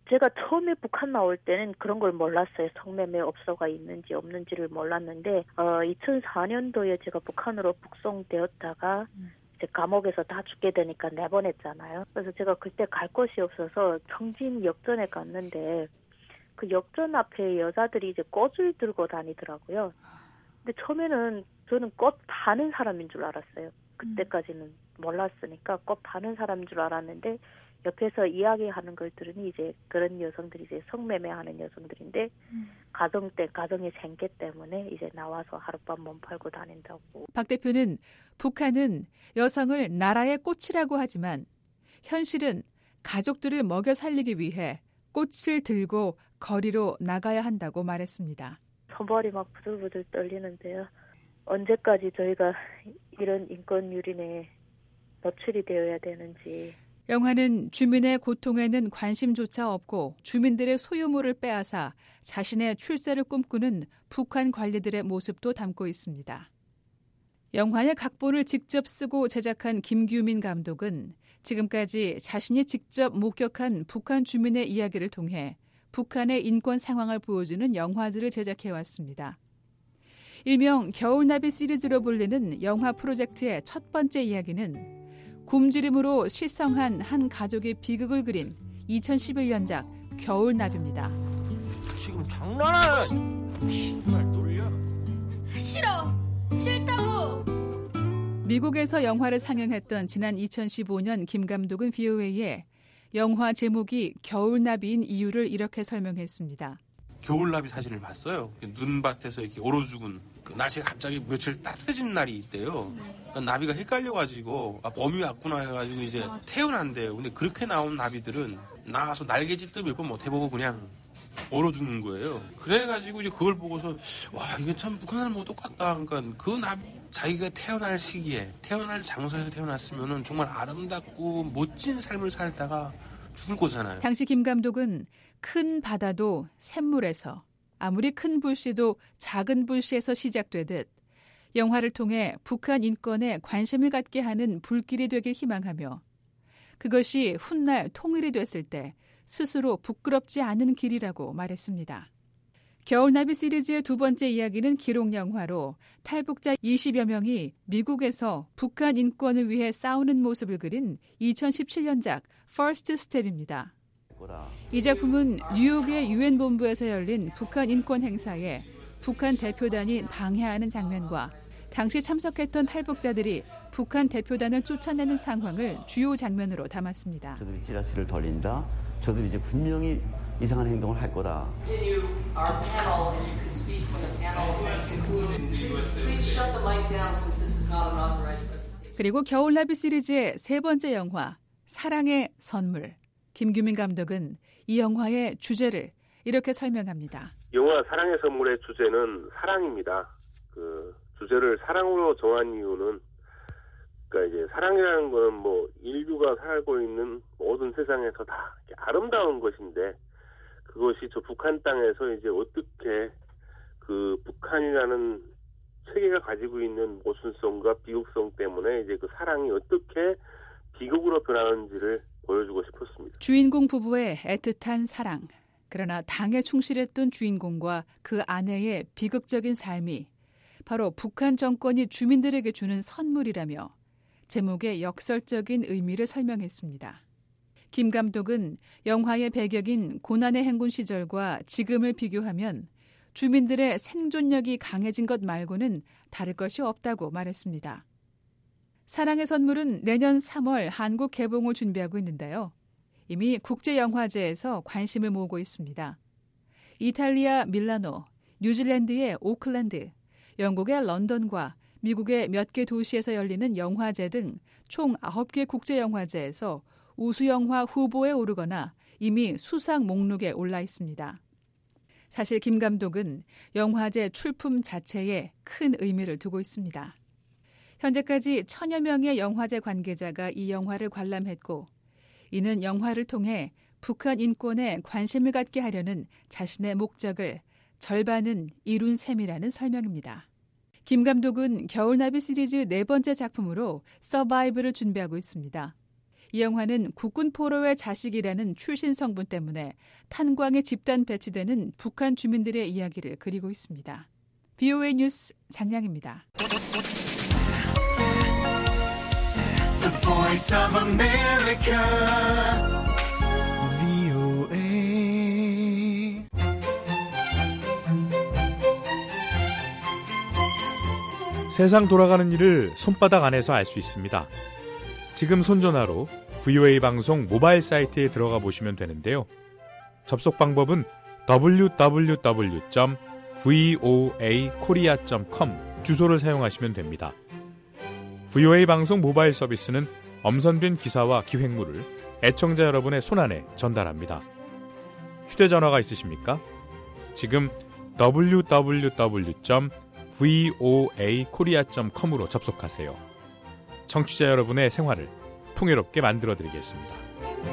[SPEAKER 24] 제가 처음에 북한 나올 때는 그런 걸 몰랐어요. 성매매 업소가 있는지 없는지를 몰랐는데 2004년도에 제가 북한으로 북송되었다가 이제 감옥에서 다 죽게 되니까 내보냈잖아요. 그래서 제가 그때 갈 곳이 없어서 청진 역전에 갔는데 그 역전 앞에 여자들이 이제 꽃을 들고 다니더라고요. 근데 처음에는 저는 꽃 파는 사람인 줄 알았어요. 그때까지는 몰랐으니까 꽃 파는 사람인 줄 알았는데 옆에서 이야기하는 걸 들으니 이제 그런 여성들이 이제 성매매하는 여성들인데 가정의 생계 때문에 이제 나와서 하룻밤 몸 팔고 다닌다고.
[SPEAKER 7] 박 대표는 북한은 여성을 나라의 꽃이라고 하지만 현실은 가족들을 먹여 살리기 위해 꽃을 들고 거리로 나가야 한다고 말했습니다.
[SPEAKER 24] 손발이 막 부들부들 떨리는데요. 언제까지 저희가 이런 인권 유린에 노출이 되어야 되는지.
[SPEAKER 7] 영화는 주민의 고통에는 관심조차 없고 주민들의 소유물을 빼앗아 자신의 출세를 꿈꾸는 북한 관리들의 모습도 담고 있습니다. 영화의 각본을 직접 쓰고 제작한 김규민 감독은 지금까지 자신이 직접 목격한 북한 주민의 이야기를 통해 북한의 인권 상황을 보여주는 영화들을 제작해왔습니다. 일명 겨울나비 시리즈로 불리는 영화 프로젝트의 첫 번째 이야기는 굶주림으로 실성한 한 가족의 비극을 그린 2011년작 겨울나비입니다.
[SPEAKER 6] 지금 장난하나? 정말 놀려?
[SPEAKER 10] 싫다고!
[SPEAKER 7] 미국에서 영화를 상영했던 지난 2015년 김 감독은 VOA에 영화 제목이 겨울나비인 이유를 이렇게 설명했습니다.
[SPEAKER 12] 겨울나비 사진을 봤어요. 눈밭에서 이렇게 얼어 죽은 날씨가 갑자기 며칠 따뜻해진 날이 있대요. 나비가 헷갈려가지고 범이 왔구나 해가지고 이제 태어난대요. 근데 그렇게 나온 나비들은 나와서 날개짓도 몇 번 못 해보고 그냥 얼어 죽는 거예요. 그래가지고 이제 그걸 보고서 와 이게 참 북한 사람하고 똑같다. 그러니까 그 나비 자기가 태어날 시기에 태어날 장소에서 태어났으면은 정말 아름답고 멋진 삶을 살다가 죽을 거잖아요.
[SPEAKER 7] 당시 김 감독은 큰 바다도 샘물에서 아무리 큰 불씨도 작은 불씨에서 시작되듯 영화를 통해 북한 인권에 관심을 갖게 하는 불길이 되길 희망하며 그것이 훗날 통일이 됐을 때 스스로 부끄럽지 않은 길이라고 말했습니다. 겨울나비 시리즈의 두 번째 이야기는 기록 영화로 탈북자 20여 명이 미국에서 북한 인권을 위해 싸우는 모습을 그린 2017년작 First Step입니다. 이 작품은 뉴욕의 유엔 본부에서 열린 북한 인권 행사에 북한 대표단이 방해하는 장면과 당시 참석했던 탈북자들이 북한 대표단을 쫓아내는 상황을 주요 장면으로 담았습니다.
[SPEAKER 13] 저들이 찌라시를 돌린다. 저들이 이제 분명히 이상한 행동을 할 거다.
[SPEAKER 7] 그리고 겨울나비 시리즈의 세 번째 영화 사랑의 선물. 김규민 감독은 이 영화의 주제를 이렇게 설명합니다.
[SPEAKER 14] 영화 사랑의 선물의 주제는 사랑입니다. 그 주제를 사랑으로 정한 이유는 그러니까 이제 사랑이라는 거는 뭐 인류가 살고 있는 모든 세상에서 다 아름다운 것인데 그것이 저 북한 땅에서 이제 어떻게 그 북한이라는 세계가 가지고 있는 모순성과 비극성 때문에 이제 그 사랑이 어떻게 비극으로 변하는지를 보여주고 싶었습니다.
[SPEAKER 7] 주인공 부부의 애틋한 사랑. 그러나 당에 충실했던 주인공과 그 아내의 비극적인 삶이 바로 북한 정권이 주민들에게 주는 선물이라며 제목의 역설적인 의미를 설명했습니다. 김 감독은 영화의 배경인 고난의 행군 시절과 지금을 비교하면 주민들의 생존력이 강해진 것 말고는 다를 것이 없다고 말했습니다. 사랑의 선물은 내년 3월 한국 개봉을 준비하고 있는데요. 이미 국제영화제에서 관심을 모으고 있습니다. 이탈리아 밀라노, 뉴질랜드의 오클랜드, 영국의 런던과 미국의 몇 개 도시에서 열리는 영화제 등 총 9개 국제영화제에서 우수영화 후보에 오르거나 이미 수상 목록에 올라 있습니다. 사실 김 감독은 영화제 출품 자체에 큰 의미를 두고 있습니다. 현재까지 1000여 명의 영화제 관계자가 이 영화를 관람했고 이는 영화를 통해 북한 인권에 관심을 갖게 하려는 자신의 목적을 절반은 이룬 셈이라는 설명입니다. 김 감독은 겨울나비 시리즈 네 번째 작품으로 서바이브를 준비하고 있습니다. 이 영화는 국군 포로의 자식이라는 출신 성분 때문에 탄광에 집단 배치되는 북한 주민들의 이야기를 그리고 있습니다. VOA 뉴스 장량입니다.
[SPEAKER 5] The Voice of America, VOA.
[SPEAKER 15] 세상 돌아가는 일을 손바닥 안에서 알 수 있습니다. 지금 손전화로 VOA 방송 모바일 사이트에 들어가 보시면 되는데요. 접속 방법은 www.voakorea.com 주소를 사용하시면 됩니다. VOA 방송 모바일 서비스는 엄선된 기사와 기획물을 애청자 여러분의 손안에 전달합니다. 휴대전화가 있으십니까? 지금 www.voakorea.com으로 접속하세요. 청취자 여러분의 생활을 풍요롭게 만들어드리겠습니다.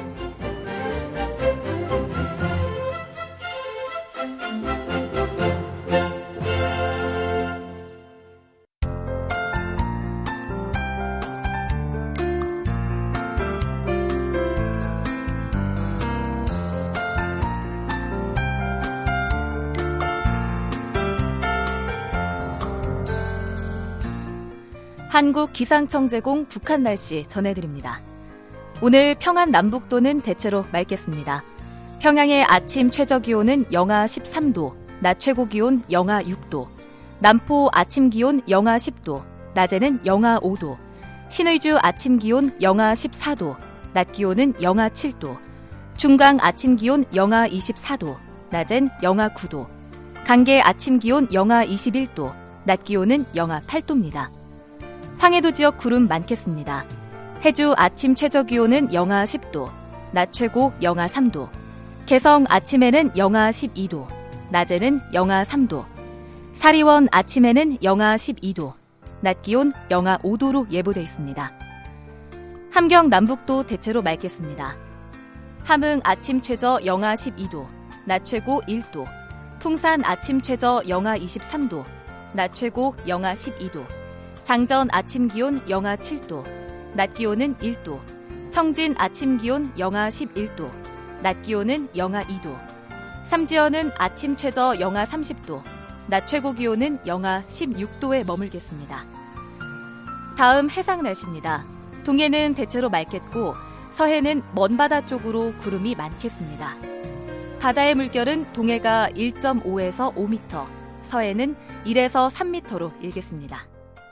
[SPEAKER 4] 한국기상청 제공 북한 날씨 전해드립니다. 오늘 평안 남북도는 대체로 맑겠습니다. 평양의 아침 최저기온은 영하 13도, 낮 최고기온 영하 6도, 남포 아침 기온 영하 10도, 낮에는 영하 5도, 신의주 아침 기온 영하 14도, 낮 기온은 영하 7도, 중강 아침 기온 영하 24도, 낮엔 영하 9도, 강계 아침 기온 영하 21도, 낮 기온은 영하 8도입니다. 황해도 지역 구름 많겠습니다. 해주 아침 최저기온은 영하 10도, 낮 최고 영하 3도, 개성 아침에는 영하 12도, 낮에는 영하 3도, 사리원 아침에는 영하 12도, 낮 기온 영하 5도로 예보돼 있습니다. 함경 남북도 대체로 맑겠습니다. 함흥 아침 최저 영하 12도, 낮 최고 1도, 풍산 아침 최저 영하 23도, 낮 최고 영하 12도, 장전 아침 기온 영하 7도, 낮 기온은 1도, 청진 아침 기온 영하 11도, 낮 기온은 영하 2도, 삼지연은 아침 최저 영하 30도, 낮 최고 기온은 영하 16도에 머물겠습니다. 다음 해상 날씨입니다. 동해는 대체로 맑겠고 서해는 먼바다 쪽으로 구름이 많겠습니다. 바다의 물결은 동해가 1.5에서 5m, 서해는 1에서 3m로 일겠습니다.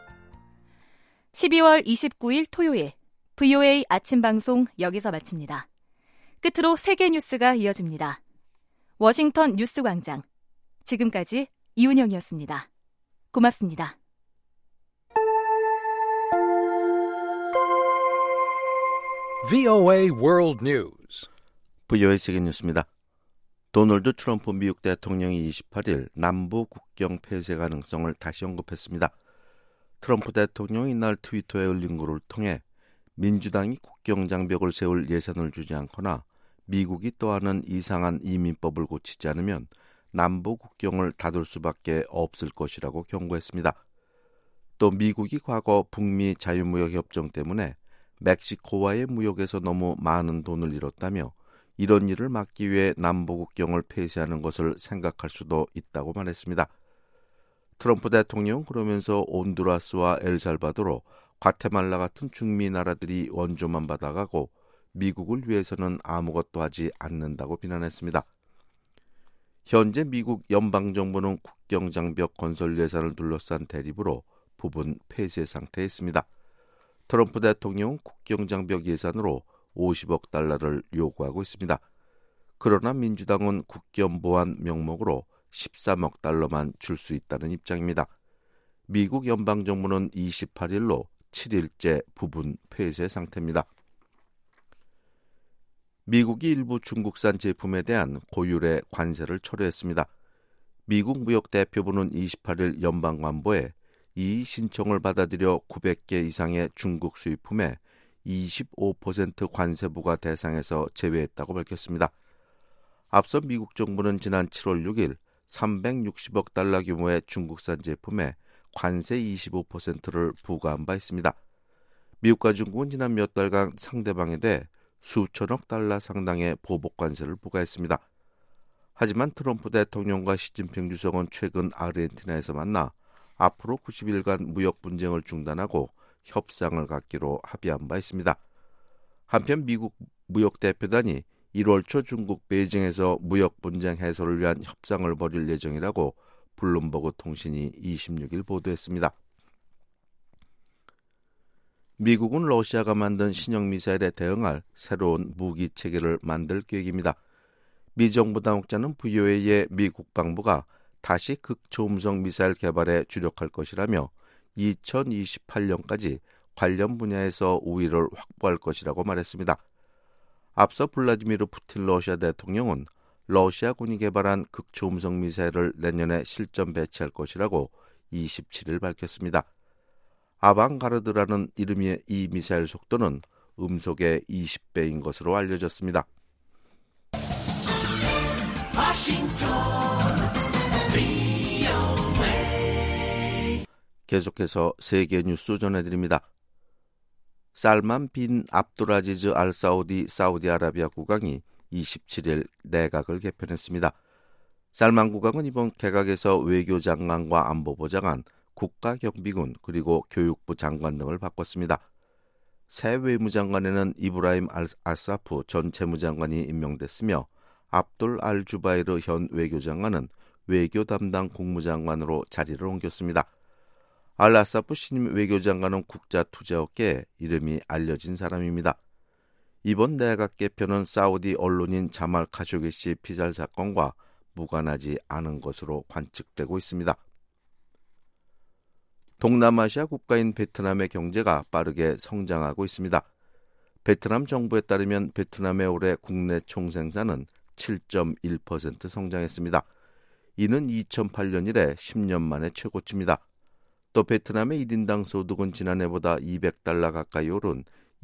[SPEAKER 4] 12월 29일 토요일 VOA 아침 방송 여기서 마칩니다. 끝으로 세계 뉴스가 이어집니다. 워싱턴 뉴스 광장. 지금까지 이훈영이었습니다. 고맙습니다.
[SPEAKER 16] VOA World News.
[SPEAKER 17] VOA 세계 뉴스입니다. 도널드 트럼프 미국 대통령이 28일 남부 국경 폐쇄 가능성을 다시 언급했습니다. 트럼프 대통령이 이날 트위터에 올린 글을 통해 민주당이 국경 장벽을 세울 예산을 주지 않거나 미국이 또하는 이상한 이민법을 고치지 않으면 남부 국경을 닫을 수밖에 없을 것이라고 경고했습니다. 또 미국이 과거 북미 자유무역협정 때문에 멕시코와의 무역에서 너무 많은 돈을 잃었다며 이런 일을 막기 위해 남부 국경을 폐쇄하는 것을 생각할 수도 있다고 말했습니다. 트럼프 대통령은 그러면서 온두라스와 엘살바도르, 과테말라 같은 중미 나라들이 원조만 받아가고 미국을 위해서는 아무것도 하지 않는다고 비난했습니다. 현재 미국 연방정부는 국경장벽 건설 예산을 둘러싼 대립으로 부분 폐쇄 상태에 있습니다. 트럼프 대통령은 국경장벽 예산으로 50억 달러를 요구하고 있습니다. 그러나 민주당은 국경 보안 명목으로 13억 달러만 줄 수 있다는 입장입니다. 미국 연방정부는 28일로 7일째 부분 폐쇄 상태입니다. 미국이 일부 중국산 제품에 대한 고율의 관세를 철회했습니다. 미국 무역대표부는 28일 연방관보에 이 신청을 받아들여 900개 이상의 중국 수입품에 25% 관세 부과 대상에서 제외했다고 밝혔습니다. 앞서 미국 정부는 지난 7월 6일 360억 달러 규모의 중국산 제품에 관세 25%를 부과한 바 있습니다. 미국과 중국은 지난 몇 달간 상대방에 대해 수천억 달러 상당의 보복 관세를 부과했습니다. 하지만 트럼프 대통령과 시진핑 주석은 최근 아르헨티나에서 만나 앞으로 90일간 무역 분쟁을 중단하고 협상을 갖기로 합의한 바 있습니다. 한편 미국 무역 대표단이 1월 초 중국 베이징에서 무역 분쟁 해소를 위한 협상을 벌일 예정이라고 블룸버그 통신이 26일 보도했습니다. 미국은 러시아가 만든 신형 미사일에 대응할 새로운 무기 체계를 만들 계획입니다. 미 정부 당국자는 VOA에 미 국방부가 다시 극초음속 미사일 개발에 주력할 것이라며 2028년까지 관련 분야에서 우위를 확보할 것이라고 말했습니다. 앞서 블라디미르 푸틴 러시아 대통령은 러시아군이 개발한 극초음속 미사일을 내년에 실전 배치할 것이라고 27일 밝혔습니다. 아방가르드라는 이름의 이 미사일 속도는 음속의 20배인 것으로 알려졌습니다. 계속해서 세계 뉴스 전해드립니다. 살만 빈 압둘아지즈 알 사우디 사우디아라비아 국왕이 27일 내각을 개편했습니다. 살만 국왕은 이번 개각에서 외교장관과 안보보좌관, 국가경비군 그리고 교육부 장관 등을 바꿨습니다. 새 외무장관에는 이브라임 알사프 전 재무장관이 임명됐으며 압둘 알 주바이르 현 외교장관은 외교 담당 국무장관으로 자리를 옮겼습니다. 알라사프 신임 외교장관은 국자투자업계에 이름이 알려진 사람입니다. 이번 내각 개편은 사우디 언론인 자말 카쇼기 피살 사건과 무관하지 않은 것으로 관측되고 있습니다. 동남아시아 국가인 베트남의 경제가 빠르게 성장하고 있습니다. 베트남 정부에 따르면 베트남의 올해 국내 총생산은 7.1% 성장했습니다. 이는 2008년 이래 10년 만에 최고치입니다. 또 베트남의 1인당 소득은 지난해보다 $200 가까이 오른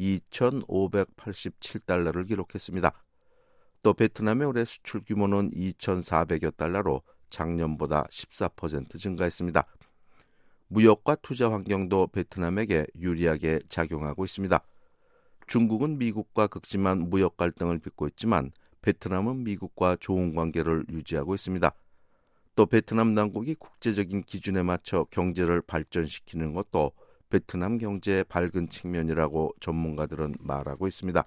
[SPEAKER 17] 2,587달러를 기록했습니다. 또 베트남의 올해 수출 규모는 2,400여 달러로 작년보다 14% 증가했습니다. 무역과 투자 환경도 베트남에게 유리하게 작용하고 있습니다. 중국은 미국과 극심한 무역 갈등을 빚고 있지만 베트남은 미국과 좋은 관계를 유지하고 있습니다. 또 베트남 당국이 국제적인 기준에 맞춰 경제를 발전시키는 것도 베트남 경제의 밝은 측면이라고 전문가들은 말하고 있습니다.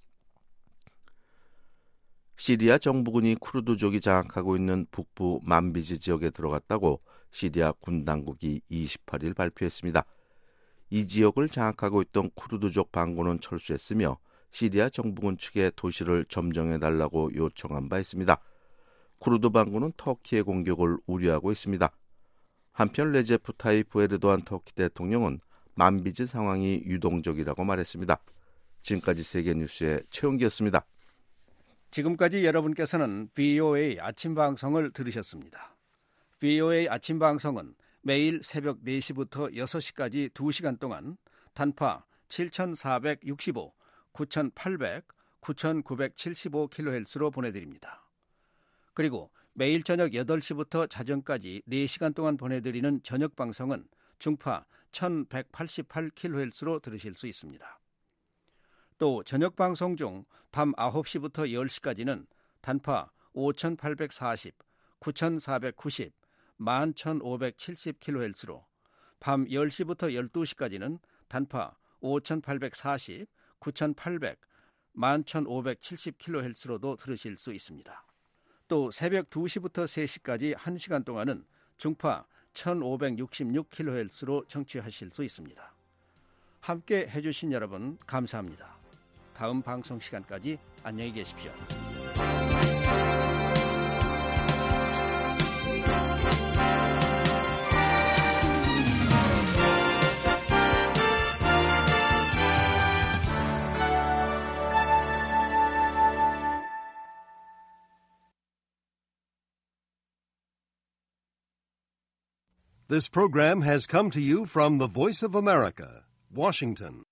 [SPEAKER 17] 시리아 정부군이 쿠르드족이 장악하고 있는 북부 만비지 지역에 들어갔다고 시리아 군 당국이 28일 발표했습니다. 이 지역을 장악하고 있던 쿠르드족 반군은 철수했으며 시리아 정부군 측에 도시를 점령해달라고 요청한 바 있습니다. 쿠르드 반군은 터키의 공격을 우려하고 있습니다. 한편 레제프 타이프 에르도안 터키 대통령은 만비지 상황이 유동적이라고 말했습니다. 지금까지 세계뉴스의 최용기였습니다.
[SPEAKER 3] 지금까지 여러분께서는 VOA 아침 방송을 들으셨습니다. VOA 아침 방송은 매일 새벽 4시부터 6시까지 2시간 동안 단파 7,465, 9,800, 9,975kHz로 보내드립니다. 그리고 매일 저녁 8시부터 자정까지 4시간 동안 보내드리는 저녁 방송은 중파 1188kHz로 들으실 수 있습니다. 또 저녁 방송 중 밤 9시부터 10시까지는 단파 5840, 9490, 11570kHz로 밤 10시부터 12시까지는 단파 5840, 9800, 11570kHz로도 들으실 수 있습니다. 또 새벽 2시부터 3시까지 1시간 동안은 중파 1566kHz로 청취하실 수 있습니다. 함께 해주신 여러분 감사합니다. 다음 방송 시간까지 안녕히 계십시오.
[SPEAKER 16] This program has come to you from the Voice of America, Washington.